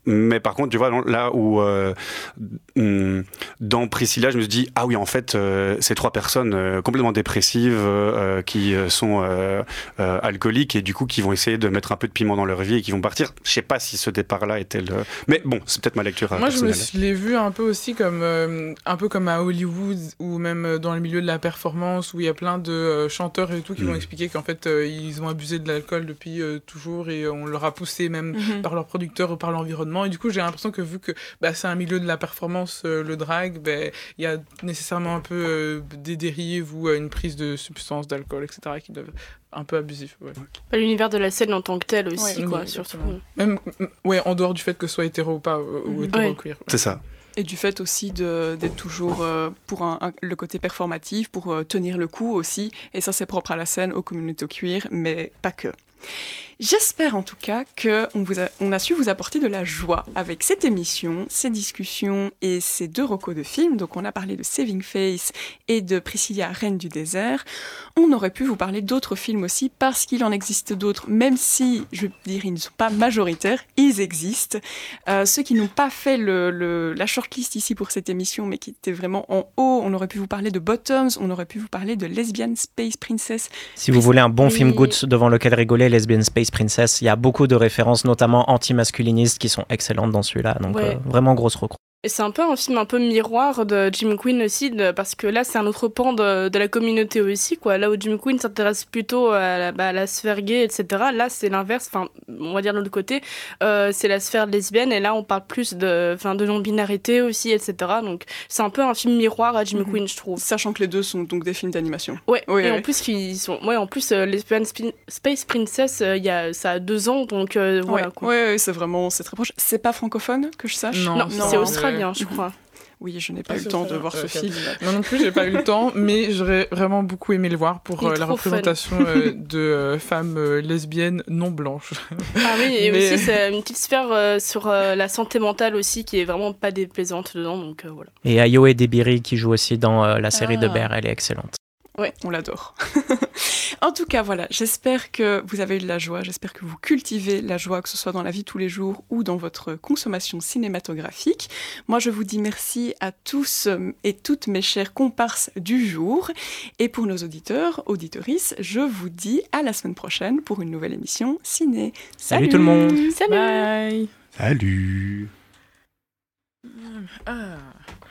Mais par contre, tu vois, là où euh, dans Priscilla, je me suis dit, ah oui, en fait, euh, ces trois personnes euh, complètement dépressives euh, qui sont euh, euh, alcooliques et du coup qui vont essayer de mettre un peu de piment dans leur vie et qui vont partir. Je sais pas si ce départ-là était le... Mais bon, c'est peut-être ma lecture Moi, personnelle. je me l'ai vu un peu aussi comme, euh, un peu comme à Hollywood ou même dans le milieu de la performance où il y a plein de euh, chanteurs et tout qui mmh. vont expliquer qu'en fait, euh, ils ont abusé de l'alcool depuis euh, toujours et on leur a poussé même mmh. par leurs producteurs ou par l'environnement. Et du coup, j'ai l'impression que vu que bah, c'est un milieu de la performance, euh, le drag, bah, il y a nécessairement un peu euh, des dérives ou euh, une prise de substances, d'alcool, et cetera qui doivent un peu abusif. Ouais. Bah, l'univers de la scène en tant que tel aussi, ouais, quoi, oui, surtout. Même, ouais, en dehors du fait que ce soit hétéro ou pas, euh, ou mmh. hétéro ouais. queer. C'est ça. Et du fait aussi de, d'être toujours euh, pour un, un, le côté performatif, pour euh, tenir le coup aussi. Et ça, c'est propre à la scène, aux communautés queer, mais pas que. J'espère en tout cas qu'on vous a, on a su vous apporter de la joie avec cette émission, ces discussions et ces deux recos de films. Donc on a parlé de Saving Face et de Priscilla, Reine du désert. On aurait pu vous parler d'autres films aussi parce qu'il en existe d'autres, même si, je veux dire, ils ne sont pas majoritaires, ils existent. Euh, ceux qui n'ont pas fait le, le, la shortlist ici pour cette émission, mais qui étaient vraiment en haut, on aurait pu vous parler de Bottoms, on aurait pu vous parler de Lesbian Space Princess. Si vous voulez un bon film good devant lequel rigoler, Lesbian Space Princess, il y a beaucoup de références, notamment anti-masculinistes, qui sont excellentes dans celui-là. Donc ouais. euh, vraiment grosse recro. Et c'est un peu un film un peu miroir de Jim Quinn aussi, de, parce que là, c'est un autre pan de, de la communauté aussi, quoi. Là où Jim Quinn s'intéresse plutôt à la, bah, à la sphère gay, et cetera. Là, c'est l'inverse, enfin, on va dire de l'autre côté, euh, c'est la sphère lesbienne, et là, on parle plus de, enfin, de non-binarité aussi, et cetera. Donc, c'est un peu un film miroir à Jim mm-hmm. Quinn, je trouve. Sachant que les deux sont donc des films d'animation. Ouais, oui, et oui. en plus, qu'ils sont, ouais, en plus, euh, Lesbian Sp- Space Princess, euh, y a, ça a deux ans, donc euh, voilà, ouais, quoi. Ouais, ouais, c'est vraiment, c'est très proche. C'est pas francophone, que je sache? Non, non c'est, c'est australien, je crois. Oui, je n'ai pas ah, eu le temps de voir ce film. Moi non plus, j'ai pas eu le temps, mais j'aurais vraiment beaucoup aimé le voir pour euh, la représentation euh, de euh, femmes euh, lesbiennes non blanches. Ah oui, et mais... aussi c'est une petite sphère euh, sur euh, la santé mentale aussi qui est vraiment pas déplaisante dedans, donc euh, voilà. Et Ayo Edebiri qui joue aussi dans euh, la série ah. de Bear, elle est excellente. Ouais, on l'adore. En tout cas, voilà, j'espère que vous avez eu de la joie, j'espère que vous cultivez la joie, que ce soit dans la vie de tous les jours ou dans votre consommation cinématographique. Moi, je vous dis merci à tous et toutes mes chers comparses du jour. Et pour nos auditeurs, auditorices, je vous dis à la semaine prochaine pour une nouvelle émission ciné. Salut, Salut tout le monde. Salut. Bye. Salut. Ah.